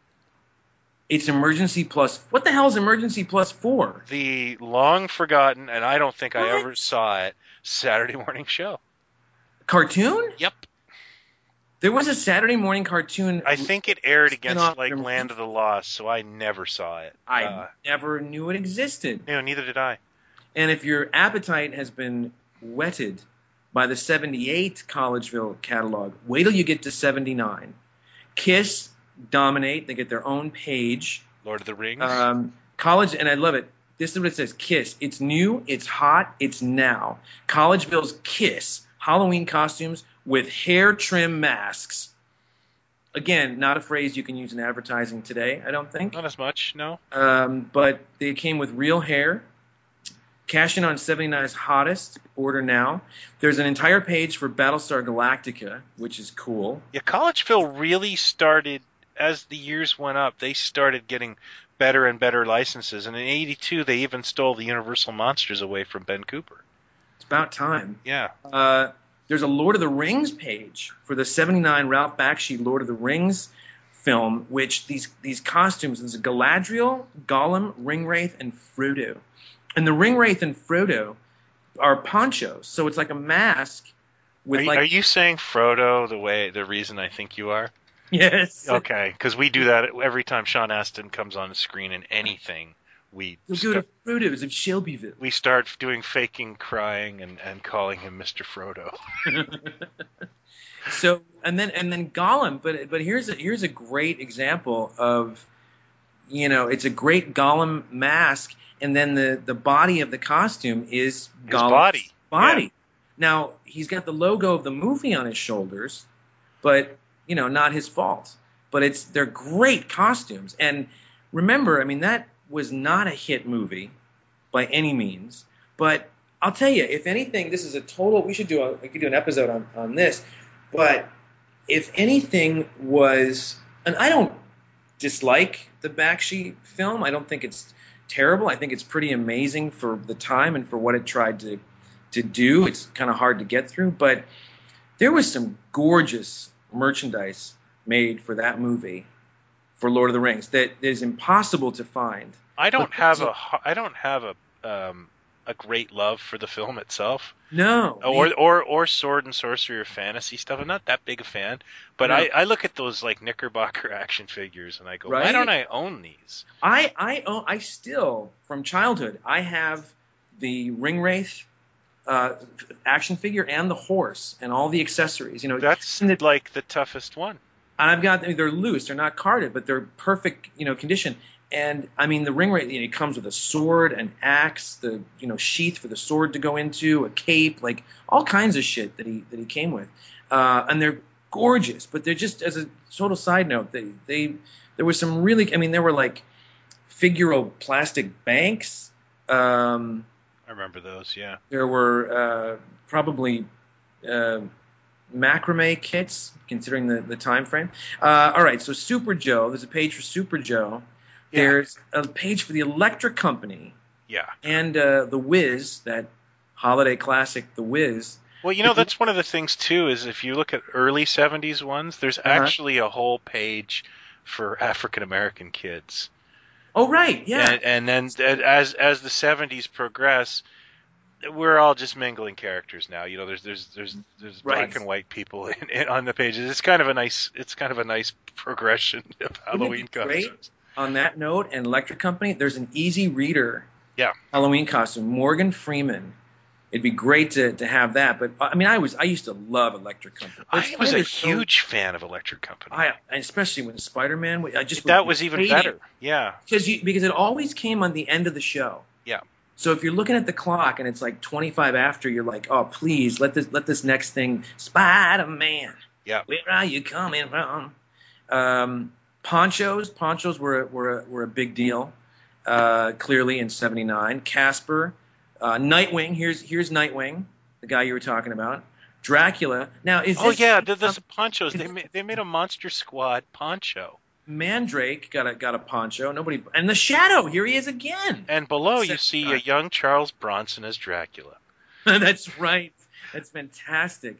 It's Emergency Plus. What the hell is Emergency +4? The long forgotten, and I don't think I ever saw it, Saturday morning show. Cartoon? Yep. There was a Saturday morning cartoon. I think it aired against Land of the Lost, so I never saw it. I never knew it existed. No, neither did I. And if your appetite has been whetted by the 78 Collegeville catalog, wait till you get to 79. Kiss dominate. They get their own page. Lord of the Rings. College, and I love it. This is what it says. Kiss. It's new. It's hot. It's now. Collegeville's Kiss. Halloween costumes with hair trim masks. Again, not a phrase you can use in advertising today, I don't think. Not as much, no. But they came with real hair. Cash in on 79's hottest. Order now. There's an entire page for Battlestar Galactica, which is cool. Yeah, Collegeville really started, as the years went up, they started getting better and better licenses. And in 82, they even stole the Universal Monsters away from Ben Cooper. It's about time. Yeah. There's a Lord of the Rings page for the 79 Ralph Bakshi Lord of the Rings film, which these costumes, there's a Galadriel, Gollum, Ringwraith, and Frodo. And the Ringwraith and Frodo are ponchos, so it's like a mask with Are you saying Frodo the reason I think you are? Yes. Okay, because we do that every time Sean Astin comes on the screen in anything. We'll go to Frodo's of Shelbyville. We start doing faking crying and calling him Mr. Frodo. So and then Gollum, but here's a great example of, it's a great Gollum mask, and then the body of the costume is Gollum's body. Yeah. Now he's got the logo of the movie on his shoulders, but not his fault. But they're great costumes, and remember, that was not a hit movie by any means, but I'll tell you, if anything, this is a total. We could do an episode on this, but if anything was, and I don't dislike the Bakshi film. I don't think it's terrible. I think it's pretty amazing for the time and for what it tried to do. It's kind of hard to get through, but there was some gorgeous merchandise made for that movie, for Lord of the Rings, that is impossible to find. I don't have a great love for the film itself. No. Or sword and sorcery or fantasy stuff. I'm not that big a fan, but No. I look at those like Knickerbocker action figures and I go, Right? why don't I own these? I still, from childhood, I have the Ringwraith action figure and the horse and all the accessories. You know, That's and like the toughest one. I've got, they're loose, they're not carded, but they're perfect, condition. And I mean, the Ringwraith, it comes with a sword, an axe, the sheath for the sword to go into, a cape, like all kinds of shit that he came with, and they're gorgeous. But they're just, as a total side note, there was some really, there were like Figaro plastic banks. I remember those, yeah. There were probably macrame kits, considering the time frame. All right, so Super Joe. There's a page for Super Joe. Yeah. There's a page for the Electric Company. Yeah. And The Wiz, that holiday classic, The Wiz. Well, that's one of the things, too, is if you look at early 70s ones, there's actually a whole page for African-American kids. Oh, right, yeah. And then as the 70s progress, we're all just mingling characters now. There's Right. black and white people on the pages. It's kind of a nice progression of Halloween Great. costumes. On that note, and Electric Company, there's an Easy Reader Halloween costume, Morgan Freeman. It'd be great to have that. But I used to love Electric Company. I was a huge fan of Electric Company. Especially when Spider-Man. That was even better. Yeah. Because it always came on the end of the show. Yeah. So if you're looking at the clock and it's like 25 after, you're like, oh, please let this next thing, Spider-Man. Yeah. Where are you coming from? Ponchos were a big deal. Clearly in '79. Casper, Nightwing. Here's Nightwing, the guy you were talking about. Dracula. Now is this? Oh yeah, the ponchos. They made a Monster Squad poncho. Mandrake got a poncho. And the Shadow. Here he is again. And below you see a young Charles Bronson as Dracula. That's right. That's fantastic.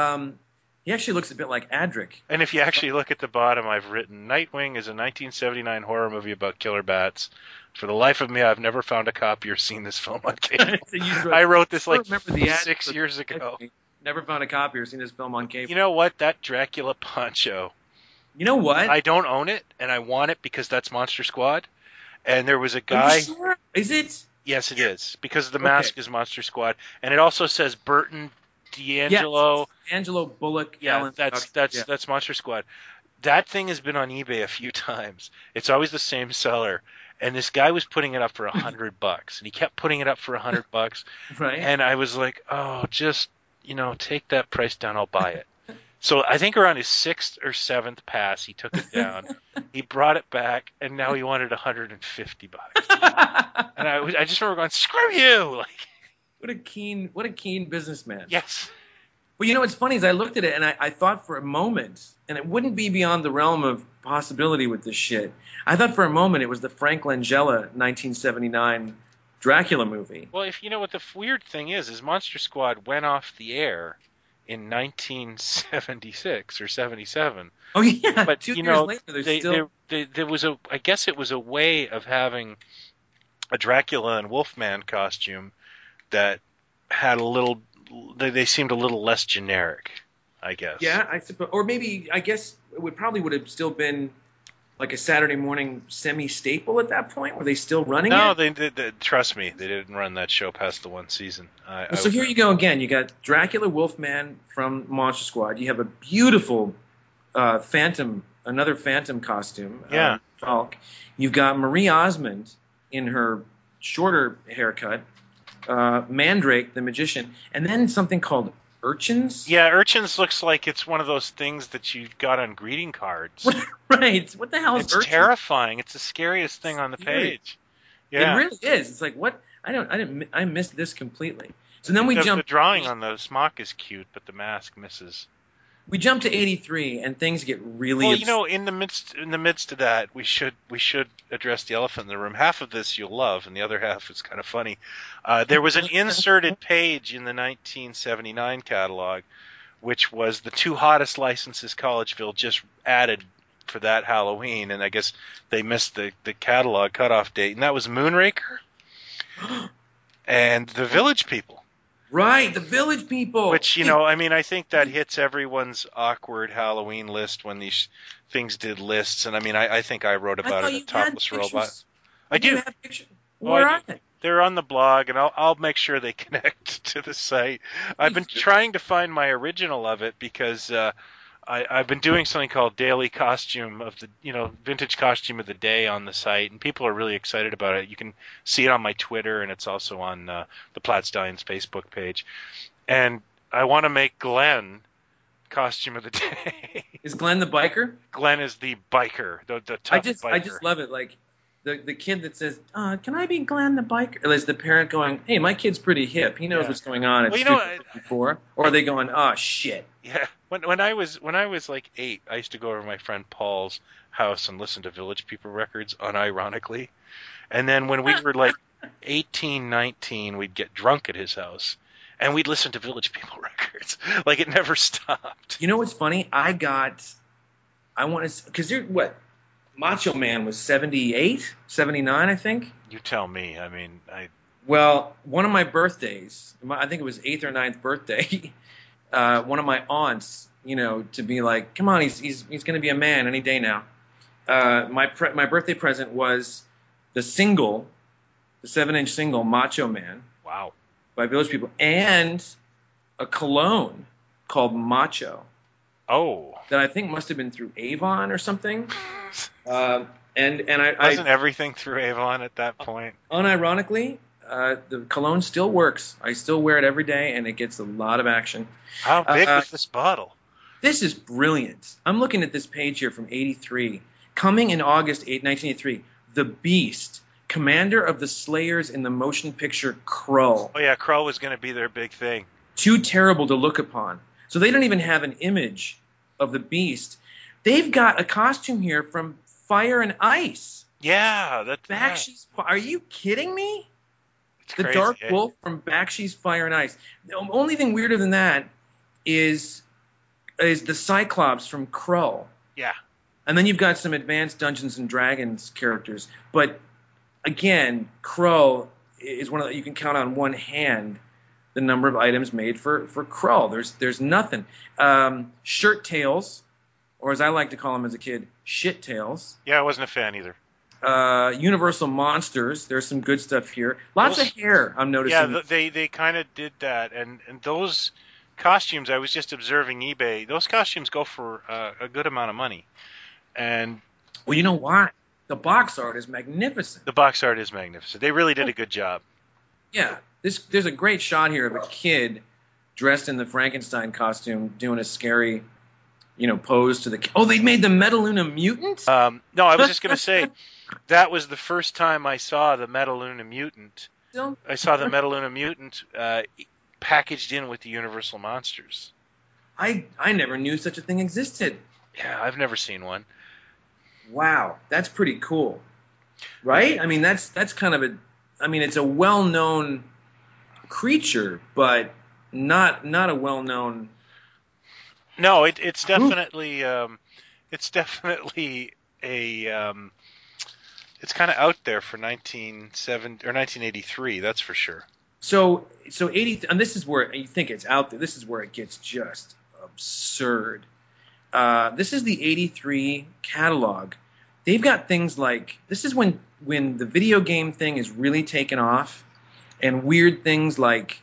He actually looks a bit like Adric. And if you actually look at the bottom, I've written, Nightwing is a 1979 horror movie about killer bats. For the life of me, I've never found a copy or seen this film on cable. I wrote this like 6 years ago. Never found a copy or seen this film on cable. You know what? That Dracula poncho. You know what? I don't own it, and I want it because that's Monster Squad. And there was a guy... Are you sure? Is it? Yes, it is. Because the mask is Monster Squad. And it also says Burton D'Angelo. Yes, Angelo Bullock. Yeah, Alan that's Monster Squad. That thing has been on eBay a few times. It's always the same seller. And this guy was putting it up for $100, and he kept putting it up for $100. Right. And I was like, oh, just take that price down. I'll buy it. So I think around his 6th or 7th pass, he took it down. He brought it back, and now he wanted $150. And I just remember going, screw you! Like, what a keen businessman. yes. Well, what's funny is I looked at it and I thought for a moment, and it wouldn't be beyond the realm of possibility with this shit. I thought for a moment it was the Frank Langella 1979 Dracula movie. Well, if you know what the weird thing is Monster Squad went off the air in 1976 or 77. Oh yeah, but 2 years later, there was I guess it was a way of having a Dracula and Wolfman costume that had a little. They seemed a little less generic, I guess. Yeah, I suppose, or maybe I guess it would have still been like a Saturday morning semi-staple at that point. Were they still running No, it? they trust me, they didn't run that show past the one season. So here you go again. You got Dracula Wolfman from Monster Squad. You have a beautiful another Phantom costume. Yeah. Falk. You've got Marie Osmond in her shorter haircut. Mandrake, the magician, and then something called Urchins. Yeah, Urchins looks like it's one of those things that you got on greeting cards. Right. What the hell is Urchins? It's terrifying. It's the scariest thing on the page. Yeah. It really is. It's like, what? I missed this completely. So then the drawing on the smock is cute, but the mask misses. We jump to 83, and things get really. Well, in the midst of that, we should address the elephant in the room. Half of this you'll love, and the other half is kind of funny. There was an inserted page in the 1979 catalog which was the two hottest licenses Collegeville just added for that Halloween, and I guess they missed the catalog cutoff date, and that was Moonraker and The Village People. Right, The Village People. Which, you know, I mean, I think that hits everyone's awkward Halloween list when these things did lists, and I mean, I think I wrote about it at Topless Robot. I do. Have pictures? Well, Where are they? They're on the blog, and I'll make sure they connect to the site. I've been trying to find my original of it because I've been doing something called Daily Costume of the, Vintage Costume of the Day on the site, and people are really excited about it. You can see it on my Twitter, and it's also on the Platt Stallions Facebook page. And I want to make Glenn Costume of the Day. Is Glenn the biker? Glenn is the biker, the tough biker. I just love it. Like the kid that says, "Can I be Glenn the biker?" Or is the parent going, "Hey, my kid's pretty hip. He knows what's going on." Or are they going, "Oh shit"? Yeah. When I was like 8, I used to go over to my friend Paul's house and listen to Village People records unironically. And then when we were like 18, 19, we'd get drunk at his house and we'd listen to Village People records. Like, it never stopped. You know what's funny? Because Macho Man was 78, 79, I think. You tell me. I mean, Well, one of my birthdays, I think it was 8th or 9th birthday, one of my aunts, to be like, come on, he's going to be a man any day now. My birthday present was the 7-inch single Macho Man. Wow. By Village People, and a cologne called Macho. Oh. That I think must have been through Avon or something. And wasn't everything through Avon at that point? Unironically, the cologne still works. I still wear it every day, and it gets a lot of action. How big was this bottle? This is brilliant. I'm looking at this page here from '83. Coming in August 1983, The Beast, commander of the Slayers in the motion picture Krull. Oh yeah, Krull was going to be their big thing. Too terrible to look upon. So they don't even have an image of the Beast. They've got a costume here from Fire and Ice. Yeah, that's Bakshi's. Are you kidding me? It's the crazy, Dark Wolf from Bakshi's Fire and Ice. The only thing weirder than that is the Cyclops from Krull. Yeah. And then you've got some advanced Dungeons and Dragons characters. But again, Krull is one of the, you can count on one hand the number of items made for Krull. There's nothing. Shirt tails, or as I like to call them as a kid, shit tails. Yeah, I wasn't a fan either. Universal Monsters. There's some good stuff here. Lots of hair, I'm noticing. Yeah, they kind of did that. And those costumes, I was just observing eBay, those costumes go for a good amount of money. And well, you know what? The box art is magnificent. The box art is magnificent. They really did a good job. Yeah. There's a great shot here of a kid dressed in the Frankenstein costume doing a scary, pose to the... Oh, they made the Metaluna Mutant? No, I was just going to say, that was the first time I saw the Metaluna Mutant. I saw the Metaluna Mutant packaged in with the Universal Monsters. I never knew such a thing existed. Yeah, I've never seen one. Wow, that's pretty cool. Right? I mean, that's kind of it's a well-known creature, but not a well-known... No, it's definitely it's kind of out there for 1983, that's for sure. So 80, and this is where you think it's out there. This is where it gets just absurd. This is the 83 catalog. They've got things like, this is when the video game thing is really taken off, and weird things like,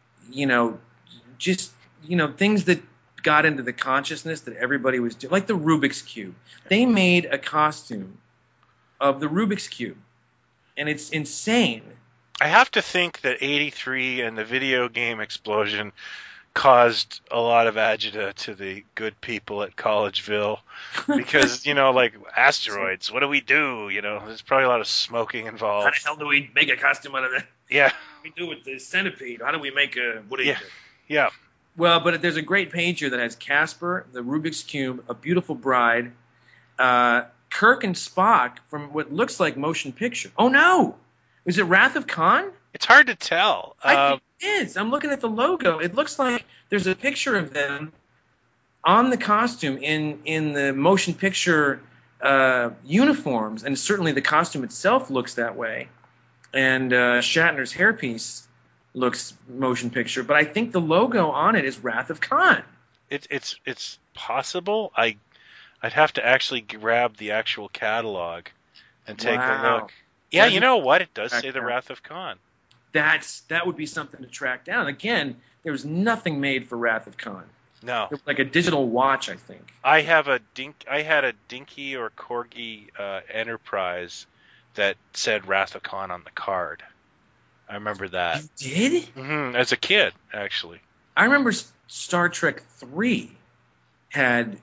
things that got into the consciousness that everybody was doing, like the Rubik's Cube. They made a costume of the Rubik's Cube, and it's insane. I have to think that 83 and the video game explosion caused a lot of agita to the good people at Collegeville because, like asteroids, what do we do? There's probably a lot of smoking involved. How the hell do we make a costume out of that? Yeah. What do we do with the centipede? How do we make a... What do you do? Yeah. Well, but there's a great page here that has Casper, the Rubik's Cube, A Beautiful Bride, Kirk and Spock from what looks like motion picture. Oh, no! Is it Wrath of Khan? It's hard to tell. I think it is. I'm looking at the logo. It looks like there's a picture of them on the costume in the motion picture uniforms, and certainly the costume itself looks that way, and Shatner's hairpiece looks motion picture, but I think the logo on it is Wrath of Khan. It's possible. I'd have to actually grab the actual catalog and take a look. Yeah, you know what? It does say the Wrath of Khan. That would be something to track down. Again, there was nothing made for Wrath of Khan. No. It was like a digital watch, I think. I had a Dinky or Corgi Enterprise that said Wrath of Khan on the card. I remember that. You did? Mm-hmm. As a kid, actually. I remember Star Trek 3 had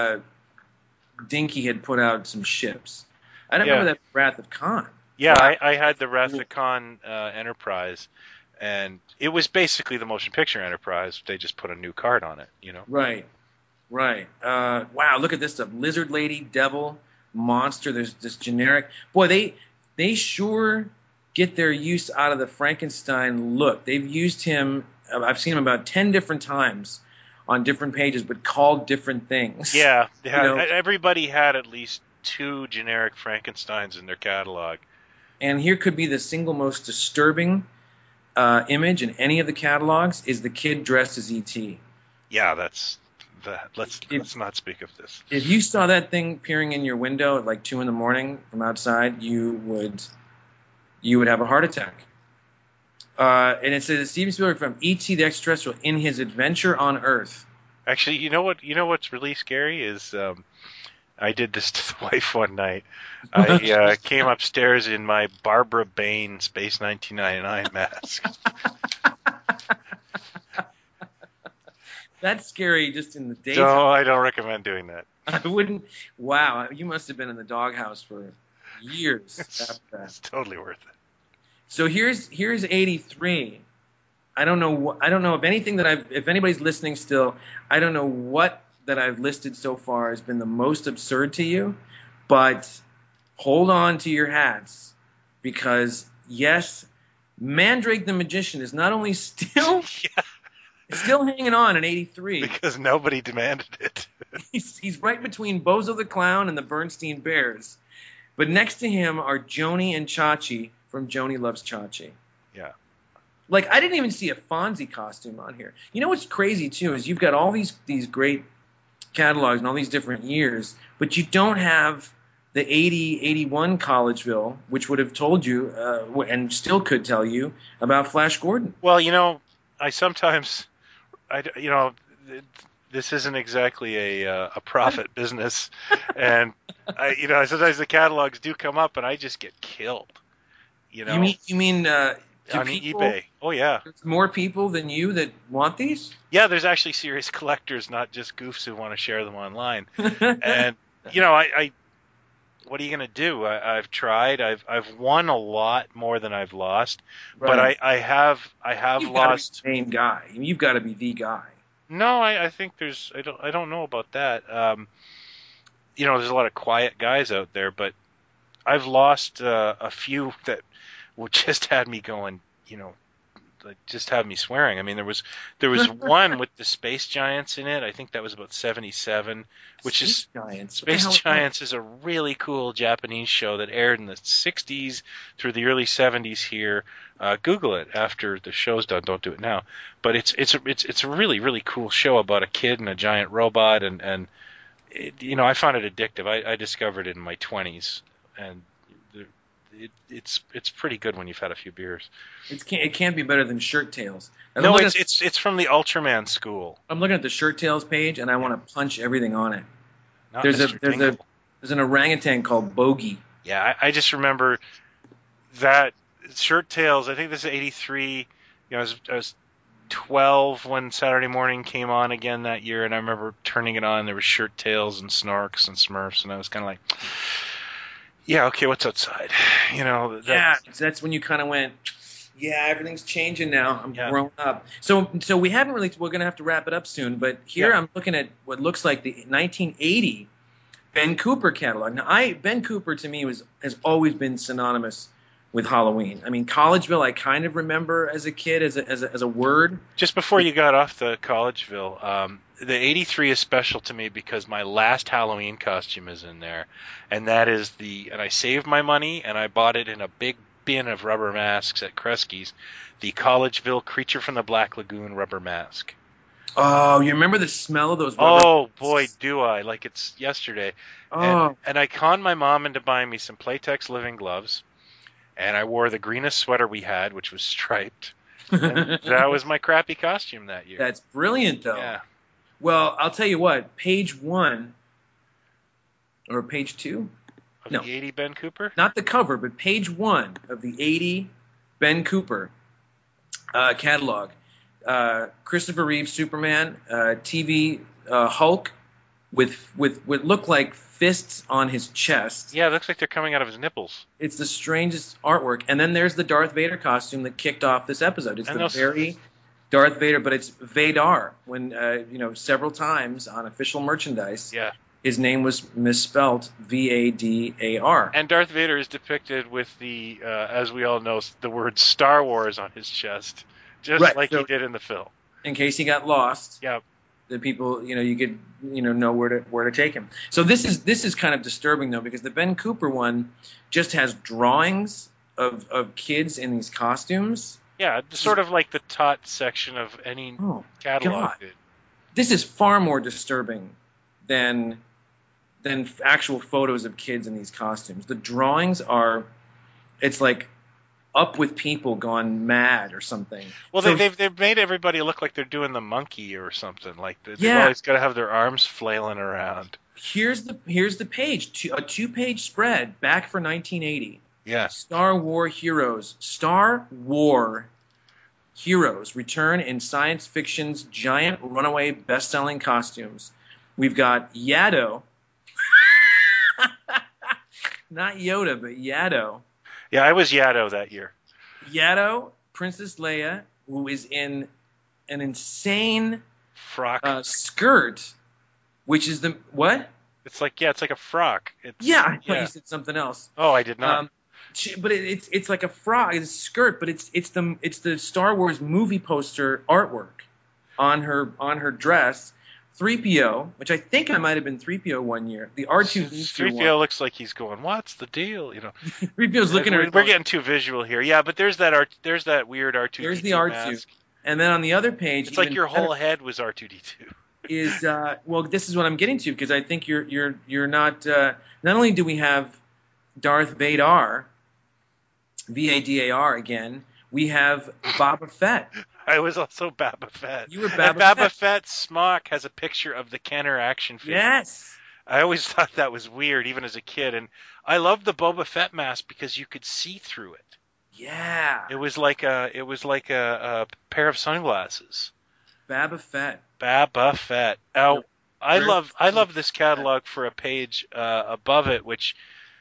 Dinky had put out some ships. I don't remember that Wrath of Khan. Yeah, wow. I had the Wrath of Khan Enterprise, and it was basically the motion picture Enterprise. They just put a new card on it, you know. Right. Wow, look at this stuff: Lizard Lady, Devil, Monster. There's this generic. Boy, they sure get their use out of the Frankenstein look. They've used him. I've seen him about 10 different times on different pages, but called different things. Yeah, everybody had at least 2 generic Frankensteins in their catalog. And here could be the single most disturbing image in any of the catalogs is the kid dressed as E.T. Yeah, that's that. Let's not speak of this. If you saw that thing peering in your window at like 2 a.m. from outside, you would have a heart attack. And it says Steven Spielberg from E.T. the Extraterrestrial in his adventure on Earth. Actually, you know what's really scary is I did this to the wife one night. I came upstairs in my Barbara Bain Space 1999 mask. That's scary just in the daytime. No, I don't recommend doing that. I wouldn't. Wow, you must have been in the doghouse for years after that. It's totally worth it. So here's 83. I don't know if anything if anybody's listening still, I don't know what that I've listed so far has been the most absurd to you, but hold on to your hats because yes, Mandrake the Magician is not only still still hanging on in 83 because nobody demanded it. He's right between Bozo the Clown and the Bernstein Bears, but next to him are Joni and Chachi from Joni Loves Chachi. Yeah. Like, I didn't even see a Fonzie costume on here. You know what's crazy, too, is you've got all these great catalogs and all these different years, but you don't have the 80, 81 Collegeville, which would have told you, and still could tell you, about Flash Gordon. Well, this isn't exactly a profit business, and sometimes the catalogs do come up, and I just get killed. You mean on eBay? Oh yeah. There's more people than you that want these? Yeah, there's actually serious collectors, not just goofs who want to share them online. And I what are you going to do? I've tried. I've won a lot more than I've lost, right. But I have You've lost. Got to be the main guy. I mean, you've got to be the guy. No, I think I don't know about that. There's a lot of quiet guys out there, but I've lost a few that just had me going, just had me swearing. I mean, there was one with the Space Giants in it. I think that was about 1977, Space Giants is a really cool Japanese show that aired in the 60s through the early 70s here. Google it after the show's done. Don't do it now. But it's a really, really cool show about a kid and a giant robot, and I found it addictive. I discovered it in my 20s, and it's pretty good when you've had a few beers. It can't be better than Shirt Tales. No, it's from the Ultraman school. I'm looking at the Shirt Tales page, and I want to punch everything on it. There's an orangutan called Bogey. Yeah, I just remember that Shirt Tales. I think this is 83. I was 12 when Saturday Morning came on again that year, and I remember turning it on. There was Shirt Tales and Snorks and Smurfs, and I was kind of like, yeah, okay, what's outside? That's when you kind of went, yeah, everything's changing now. I'm grown up. So we haven't really. We're going to have to wrap it up soon. But here I'm looking at what looks like the 1980 Ben Cooper catalog. Now, Ben Cooper to me has always been synonymous with Halloween. I mean, Collegeville, I kind of remember as a kid as a word. Just before you got off the Collegeville, the 83 is special to me because my last Halloween costume is in there, and that is and I saved my money and I bought it in a big bin of rubber masks at Kresge's, the Collegeville Creature from the Black Lagoon rubber mask. Oh, you remember the smell of those rubber Oh, masks? boy, do I. Like it's yesterday. Oh. And I conned my mom into buying me some Playtex living gloves, and I wore the greenest sweater we had, which was striped. And that was my crappy costume that year. That's brilliant, though. Yeah. Well, I'll tell you what. Page 1 or page 2? Of No. the 80 Ben Cooper? Not the cover, but page 1 of the 80 Ben Cooper catalog. Christopher Reeve Superman, TV Hulk with what look like fists on his chest. Yeah, it looks like they're coming out of his nipples. It's the strangest artwork. And then there's the Darth Vader costume that kicked off this episode. It's the very Darth Vader, but it's Vadar. When several times on official merchandise, Yeah. his name was misspelt Vadar. And Darth Vader is depicted with the, as we all know, the word Star Wars on his chest, just Right, like so- he did in the film. In case he got lost. Yeah. The people, you could, know where to take him. So this is kind of disturbing though, because the Ben Cooper one just has drawings of kids in these costumes. Yeah, sort of like the tot section of any Oh, catalog. God. This is far more disturbing than actual photos of kids in these costumes. The drawings it's like Up with People gone mad or something. Well, So- they've made everybody look like they're doing the monkey or something. Like they've Yeah. always got to have their arms flailing around. Here's the page, a 2-page spread back for 1980. Yeah. Star War Heroes return in science fiction's giant runaway best-selling costumes. We've got Yado. Not Yoda, but Yado. Yeah, I was Yado that year. Yado, Princess Leia, who is in an insane Frock. skirt, which is the what? It's like a frock. Yeah, I thought Yeah. you said something else. Oh, I did not. But it's like a frock, it's a skirt, but it's the Star Wars movie poster artwork on her dress. 3PO, which I think I might have been 3PO one year. The R2D2 3PO looks like he's going, "What's the deal?" 3PO's looking at her. We're getting too visual here. Yeah, but there's that weird R2D2 There's the R2. mask. And then on the other page, It's like even your better whole head was R2D2. is well, this is what I'm getting to, because I think you're not. Not only do we have Darth Vader, Vadar again, we have Boba Fett. I was also Boba Fett. You were And Boba Boba Fett's smock has a picture of the Kenner action figure. Yes. I always thought that was weird, even as a kid, and I loved the Boba Fett mask because you could see through it. Yeah. It was like a pair of sunglasses. Boba Fett. Boba Fett. Oh, I Very love this catalog for a page above it, which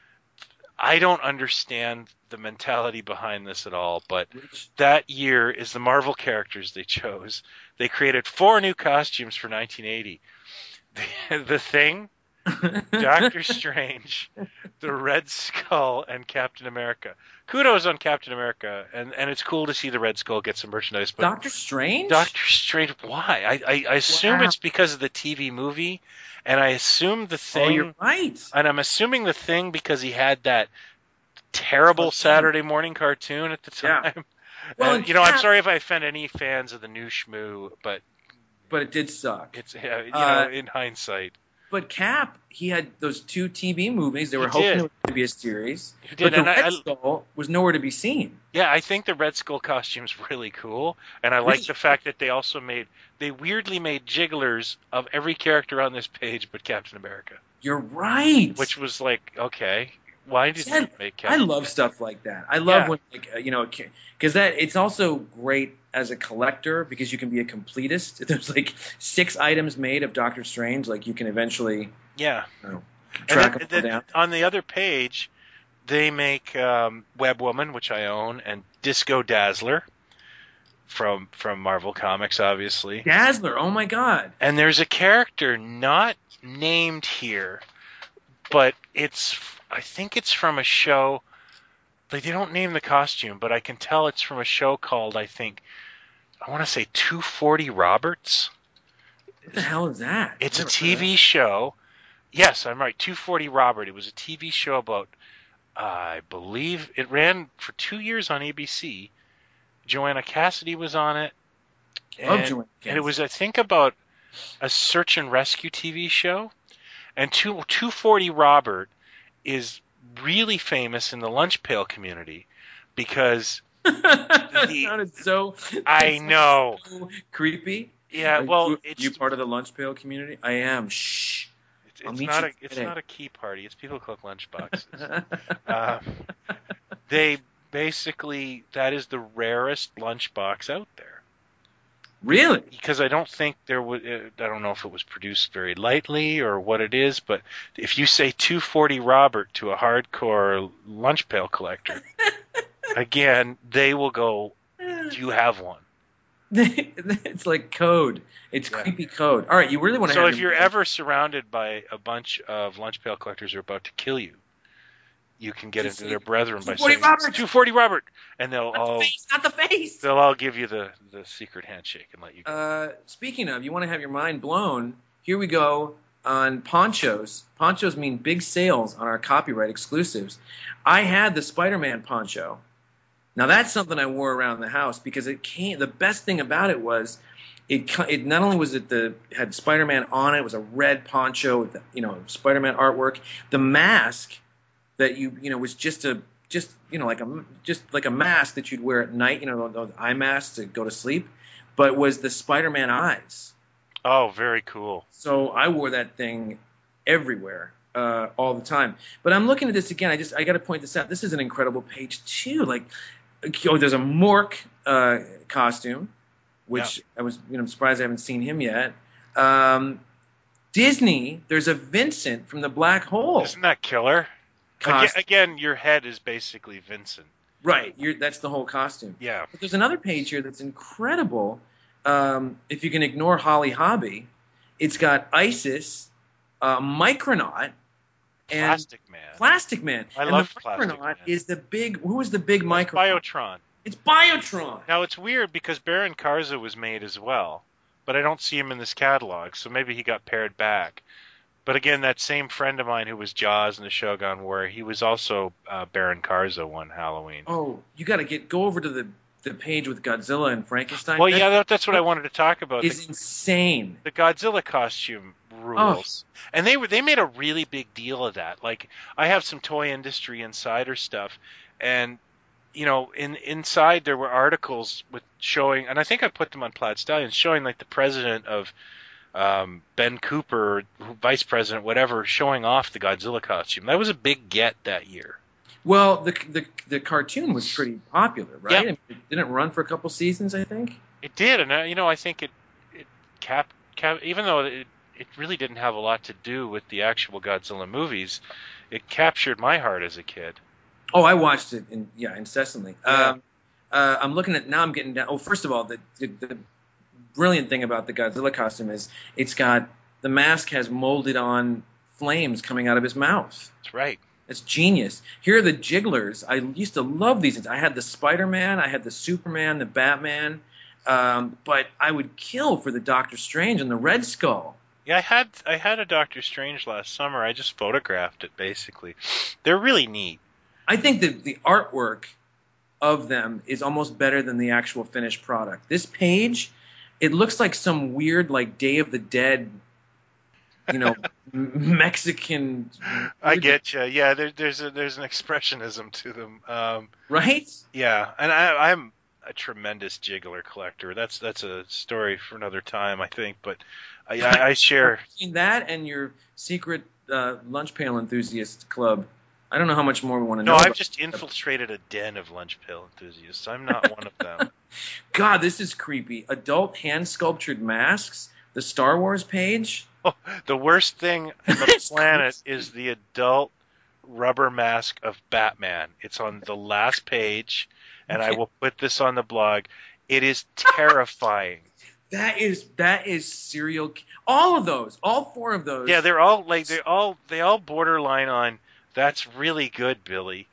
I don't understand the mentality behind this at all, but that year is the Marvel characters they chose. They created 4 new costumes for 1980. The Thing, Doctor Strange, the Red Skull, and Captain America. Kudos on Captain America, and it's cool to see the Red Skull get some merchandise. But Doctor Strange? Doctor Strange, why? I assume Wow. it's because of the TV movie, and I assume the Thing. Oh, you're right. And I'm assuming the Thing because he had that terrible Saturday morning cartoon at the time. Yeah. Well, And, and I'm Cap- sorry if I offend any fans of the new Shmoo, but But it did suck. it's in hindsight. But Cap, he had those 2 TV movies. They were He hoping did. it would be a series. He But did, the and Red Skull was nowhere to be seen. Yeah, I think the Red Skull costume's really cool, and I like Really? the fact that they weirdly made jigglers of every character on this page but Captain America, You're right. which was like, okay, why did Yeah, you make I Captain? love stuff like that. I love Yeah. when, because it's also great as a collector because you can be a completist. If there's like 6 items made of Doctor Strange, like you can eventually Yeah. track And them down. on the other page, they make Web Woman, which I own, and Disco Dazzler from Marvel Comics, obviously. Dazzler, oh my God. And there's a character not named here, but I think it's from a show. They don't name the costume, but I can tell it's from a show called, I want to say 240 Roberts. What the hell is that? It's a Never heard of TV show. Yes, I'm right. 240 Robert. It was a TV show about, I believe, it ran for 2 years on ABC. Joanna Cassidy was on it. that. Love And, Joanna and it was, I think, about a search and rescue TV show. And 240 Robert is really famous in the lunch pail community because That sounded so. I know. So creepy. Yeah, well, it's you part of the lunch pail community? I am. Shh. I'll meet you it's today. not a key party. It's people who cook lunch boxes. They basically, that is the rarest lunchbox out there. Really? Because I don't think there was, I don't know if it was produced very lightly or what it is, but if you say 240 Robert to a hardcore lunch pail collector, again, they will go, do you have one? It's like code. It's creepy code. All right, you really want to. So if you're ever surrounded by a bunch of lunch pail collectors who are about to kill you, you can get into their brethren by saying 240 Robert, and they'll all not the face. They'll all give you the secret handshake and let you go. Speaking of, you want to have your mind blown? Here we go on ponchos. Ponchos mean big sales on our copyright exclusives. I had the Spider-Man poncho. Now that's something I wore around the house because it came. The best thing about it was, it not only was it had Spider-Man on it. It was a red poncho with Spider-Man artwork. The mask that was just like a mask that you'd wear at night. Those eye masks to go to sleep, but was the Spider-Man eyes. Oh, very cool. So I wore that thing everywhere. All the time. But I'm looking at this again. I got to point this out. This is an incredible page too. Like, there's a Mork costume, which I'm surprised I haven't seen him yet. Disney, there's a Vincent from the Black Hole. Isn't that killer? Again, your head is basically Vincent. Right. That's the whole costume. Yeah. But there's another page here that's incredible. If you can ignore Holly Hobby, it's got Isis, Micronaut, and Plastic Man. I love Plastic Man. Micronaut is the big. Who is the big Micronaut? Biotron. It's Biotron. Now it's weird because Baron Karza was made as well, but I don't see him in this catalog, so maybe he got pared back. But again, that same friend of mine who was Jaws in the Shogun War, he was also Baron Karza one Halloween. Oh, you got to go over to the page with Godzilla and Frankenstein. Well, that's what I wanted to talk about. It's insane. The Godzilla costume rules, and they made a really big deal of that. Like, I have some Toy Industry Insider stuff, and inside there were articles with showing, and I think I put them on Plaid Stallions, showing like the president of Ben Cooper, vice president, whatever, showing off the Godzilla costume. That was a big get that year. Well, the cartoon was pretty popular, right? Yep. I mean, it didn't run for a couple seasons, I think. It did, and I think it capped even though it really didn't have a lot to do with the actual Godzilla movies, it captured my heart as a kid. Oh, I watched it incessantly. Yeah. I'm looking at now. I'm getting down. Oh, first of all, the brilliant thing about the Godzilla costume is the mask has molded on flames coming out of his mouth. That's right. It's genius. Here are the jigglers. I used to love these things. I had the Spider-Man, I had the Superman, the Batman, but I would kill for the Doctor Strange and the Red Skull. Yeah, I had a Doctor Strange last summer. I just photographed it, basically. They're really neat. I think that the artwork of them is almost better than the actual finished product. This page, it looks like some weird, like, Day of the Dead, Mexican. I get you. Yeah, there's an expressionism to them. Right? Yeah, and I'm a tremendous jiggler collector. That's a story for another time, I think. But I share between that and your secret lunch pail enthusiast club. I don't know how much more we want to know. No, I've just infiltrated a den of lunch pail enthusiasts. I'm not one of them. God, this is creepy. Adult hand-sculptured masks. The Star Wars page. Oh, the worst thing on the planet is the adult rubber mask of Batman. It's on the last page, and I will put this on the blog. It is terrifying. That is serial. All of those, all four of those. Yeah, they're all they all borderline on. That's really good, Billy.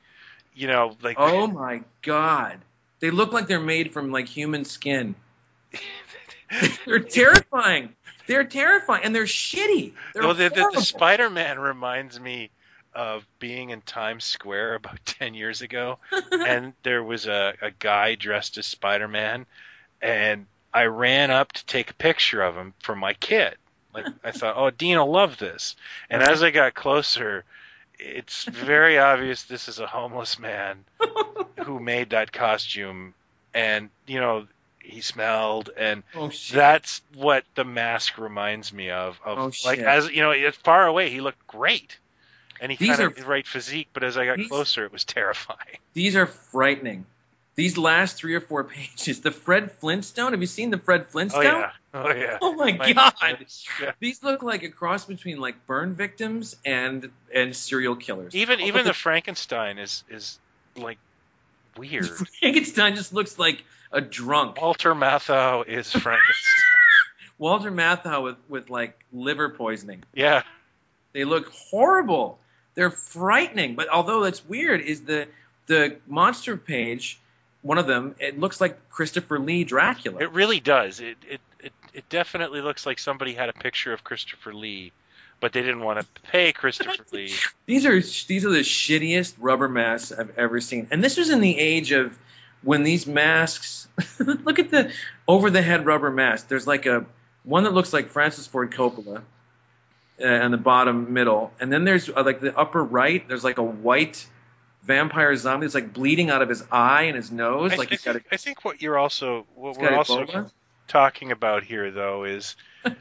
Oh my God, they look like they're made from like human skin. They're terrifying. They're terrifying, and they're shitty. They're Well, the horrible. Spider-Man reminds me of being in Times Square about 10 years ago, and there was a guy dressed as Spider-Man, and I ran up to take a picture of him for my kid. Like, I thought, oh, Dean will love this. And as I got closer, it's very obvious this is a homeless man who made that costume, and, you know, he smelled, and Oh shit. that's what the mask reminds me of. Oh, Like, shit. as you know, far away he looked great, and he These kind of are- the right physique. But as I got these- closer, it was terrifying. These are frightening. These last 3 or 4 pages. The Fred Flintstone. Have you seen the Fred Flintstone? Oh yeah. Oh my My god. goodness, yeah. These look like a cross between like burn victims and serial killers. Even the Frankenstein is like weird. Frankenstein just looks like a drunk. Walter Matthau is Frankenstein. Walter Matthau with like liver poisoning. Yeah. They look horrible. They're frightening. But although that's weird, is the monster page, one of them, it looks like Christopher Lee Dracula. It really does. It definitely looks like somebody had a picture of Christopher Lee, but they didn't want to pay Christopher Lee. These are the shittiest rubber masks I've ever seen. And this was in the age of when these masks. Look at the over the head rubber mask. There's like one that looks like Francis Ford Coppola, on the bottom middle, and then there's like the upper right. There's like a white vampire zombie that's like bleeding out of his eye and his nose. I think what we're also Ebola? talking about here, though, is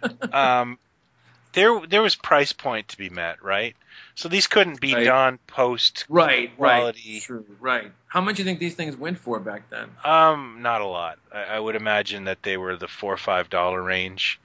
there was price point to be met, right? So these couldn't be Right. done post Right, quality. true, right. How much do you think these things went for back then? Not a lot. I would imagine that they were the $4 or $5 range.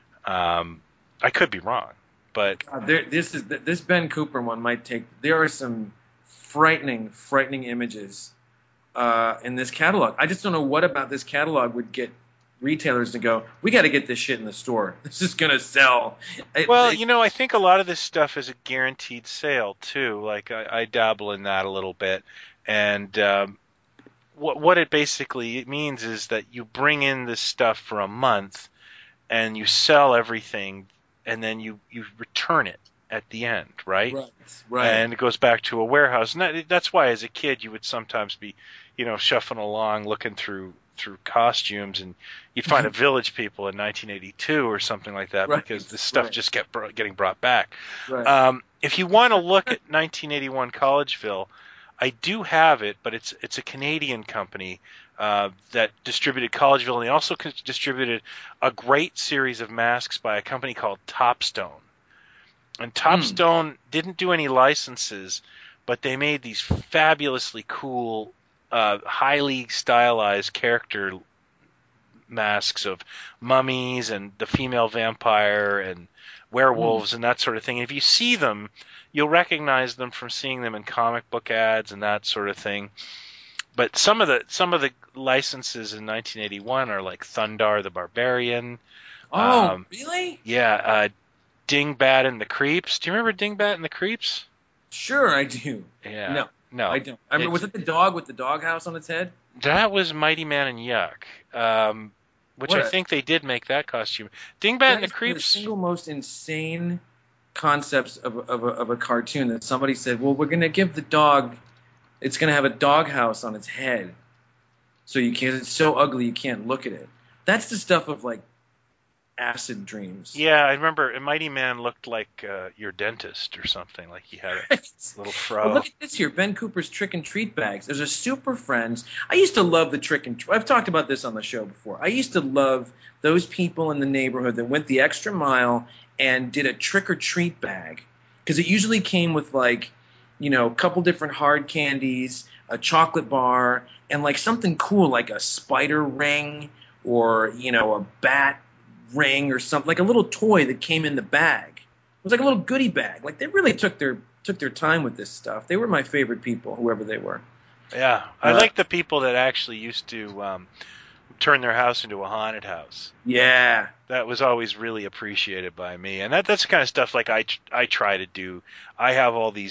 I could be wrong, but This Ben Cooper one might take. There are some frightening images in this catalog. I just don't know what about this catalog would get retailers to go, we got to get this shit in the store. This is gonna sell. well, I think a lot of this stuff is a guaranteed sale too. Like I dabble in that a little bit, and what it basically means is that you bring in this stuff for a month, and you sell everything, and then you return it at the end, right? Right. And it goes back to a warehouse. And that's why, as a kid, you would sometimes be, shuffling along, looking through costumes, and you'd find a Village People in 1982 or something like that, Right, because this stuff right. just kept getting brought back. Right. If you want to look at 1981 Collegeville, I do have it, but it's a Canadian company that distributed Collegeville, and they also distributed a great series of masks by a company called Topstone. And Topstone didn't do any licenses, but they made these fabulously cool, highly stylized character masks of mummies and the female vampire and werewolves and that sort of thing. And if you see them, you'll recognize them from seeing them in comic book ads and that sort of thing. But some of the licenses in 1981 are like Thundar the Barbarian. Really? Yeah, Dingbat and the Creeps. Do you remember Dingbat and the Creeps? Sure, I do. Yeah. No, I don't. I mean, was it the dog with the doghouse on its head? That was Mighty Man and Yuck, which What I a- think they did make that costume. Dingbat That and the is the Creeps. single most insane concepts of a cartoon that somebody said, well, we're going to give the dog, it's going to have a doghouse on its head. So it's so ugly you can't look at it. That's the stuff of like acid dreams. Yeah, I remember Mighty Man looked like your dentist or something. Like he had a little fro. Well, look at this here, Ben Cooper's Trick and Treat bags. There's a Super Friends. I used to love the Trick and Treat. I've talked about this on the show before. I used to love those people in the neighborhood that went the extra mile and did a trick or treat bag, because it usually came with like, a couple different hard candies, a chocolate bar, and like something cool like a spider ring or a bat ring or something, like a little toy that came in the bag. It was like a little goodie bag. Like they really took their time with this stuff. They were my favorite people, whoever they were. Yeah, I like the people that actually used to turn their house into a haunted house. Yeah. That was always really appreciated by me, and that's the kind of stuff like I try to do. I have all these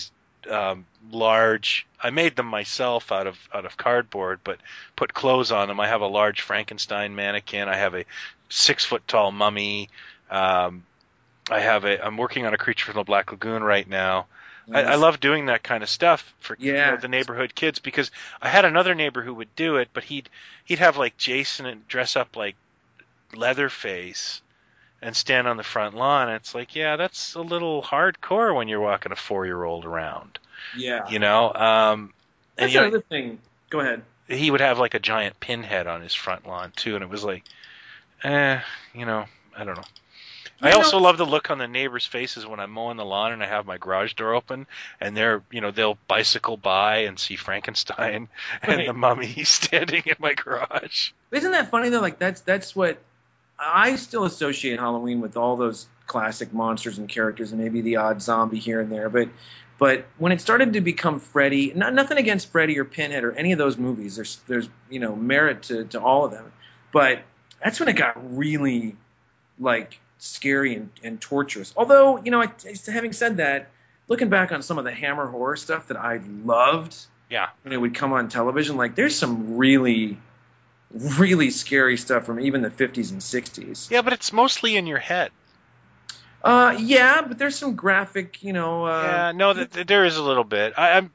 large. I made them myself out of cardboard, but put clothes on them. I have a large Frankenstein mannequin. I have a 6-foot tall mummy. I'm working on a creature from the Black Lagoon right now. Nice. I love doing that kind of stuff for Yeah. the neighborhood kids, because I had another neighbor who would do it, but he'd have like Jason and dress up like Leatherface and stand on the front lawn. And it's like, yeah, that's a little hardcore when you're walking a 4-year-old around. Yeah. You know, That's and another thing. Go ahead. he would have like a giant pinhead on his front lawn too, and it was like, I don't know. I also love the look on the neighbors' faces when I'm mowing the lawn and I have my garage door open, and they'll bicycle by and see Frankenstein and the mummy standing in my garage. Isn't that funny though? Like that's what I still associate Halloween with, all those classic monsters and characters, and maybe the odd zombie here and there. But when it started to become Freddy, nothing against Freddy or Pinhead or any of those movies. There's merit to all of them. But that's when it got really like scary and torturous. Although, having said that, looking back on some of the Hammer horror stuff that I loved, Yeah. when it would come on television, like there's some really, really scary stuff from even the 50s and 60s. Yeah, but it's mostly in your head. Yeah, but there's some graphic, There is a little bit. I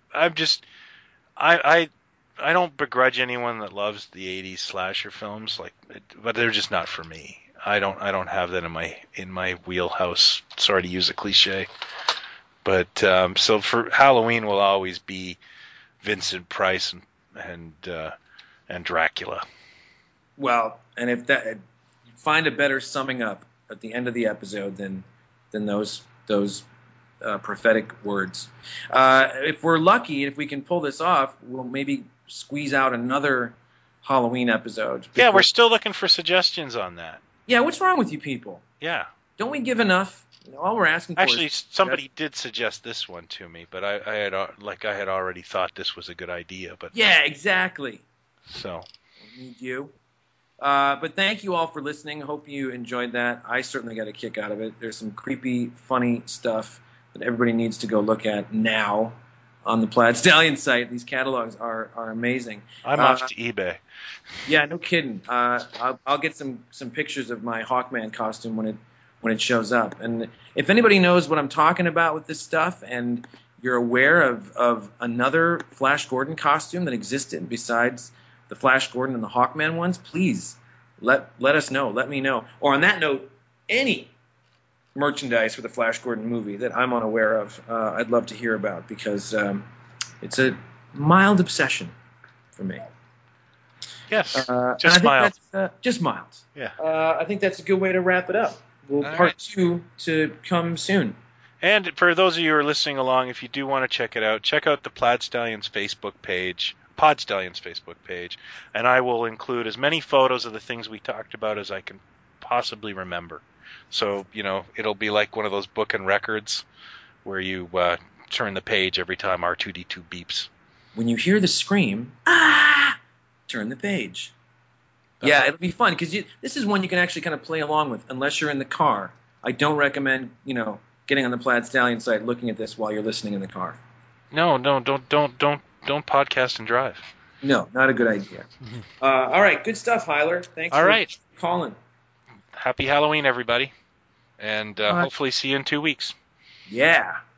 don't begrudge anyone that loves the 80s slasher films, but they're just not for me. I don't have that in my wheelhouse. Sorry to use a cliche, but so for Halloween will always be Vincent Price and Dracula. Well, and if that, find a better summing up at the end of the episode than those prophetic words. If we're lucky, if we can pull this off, we'll maybe squeeze out another Halloween episode. Yeah, we're still looking for suggestions on that. Yeah, what's wrong with you people? Yeah. Don't we give enough? All we're asking for Actually, is somebody did suggest this one to me, but I had already thought this was a good idea. But yeah, exactly. So We need you. But thank you all for listening. Hope you enjoyed that. I certainly got a kick out of it. There's some creepy, funny stuff that everybody needs to go look at now on the Plaid Stallion site. These catalogs are amazing. I'm off to eBay. Yeah, no kidding. I'll get some pictures of my Hawkman costume when it shows up. And if anybody knows what I'm talking about with this stuff, and you're aware of another Flash Gordon costume that existed besides the Flash Gordon and the Hawkman ones, please let us know. Let me know. Or on that note, any merchandise for the Flash Gordon movie that I'm unaware of, I'd love to hear about, because it's a mild obsession for me. Yes, just mild. Just mild. Yeah. I think that's a good way to wrap it up. All Part right. 2 to come soon. And for those of you who are listening along, if you do want to check it out, check out the Plaid Stallions Facebook page, Pod Stallions Facebook page, and I will include as many photos of the things we talked about as I can possibly remember. So, it'll be like one of those booking records where you turn the page every time R2-D2 beeps. When you hear the scream, turn the page. Yeah, it'll be fun, because this is one you can actually kind of play along with, unless you're in the car. I don't recommend, getting on the Plaid Stallion site, looking at this while you're listening in the car. No, don't podcast and drive. No, not a good idea. All right, good stuff, Hyler. Thanks All for right. calling. Happy Halloween, everybody, and hopefully see you in 2 weeks. Yeah.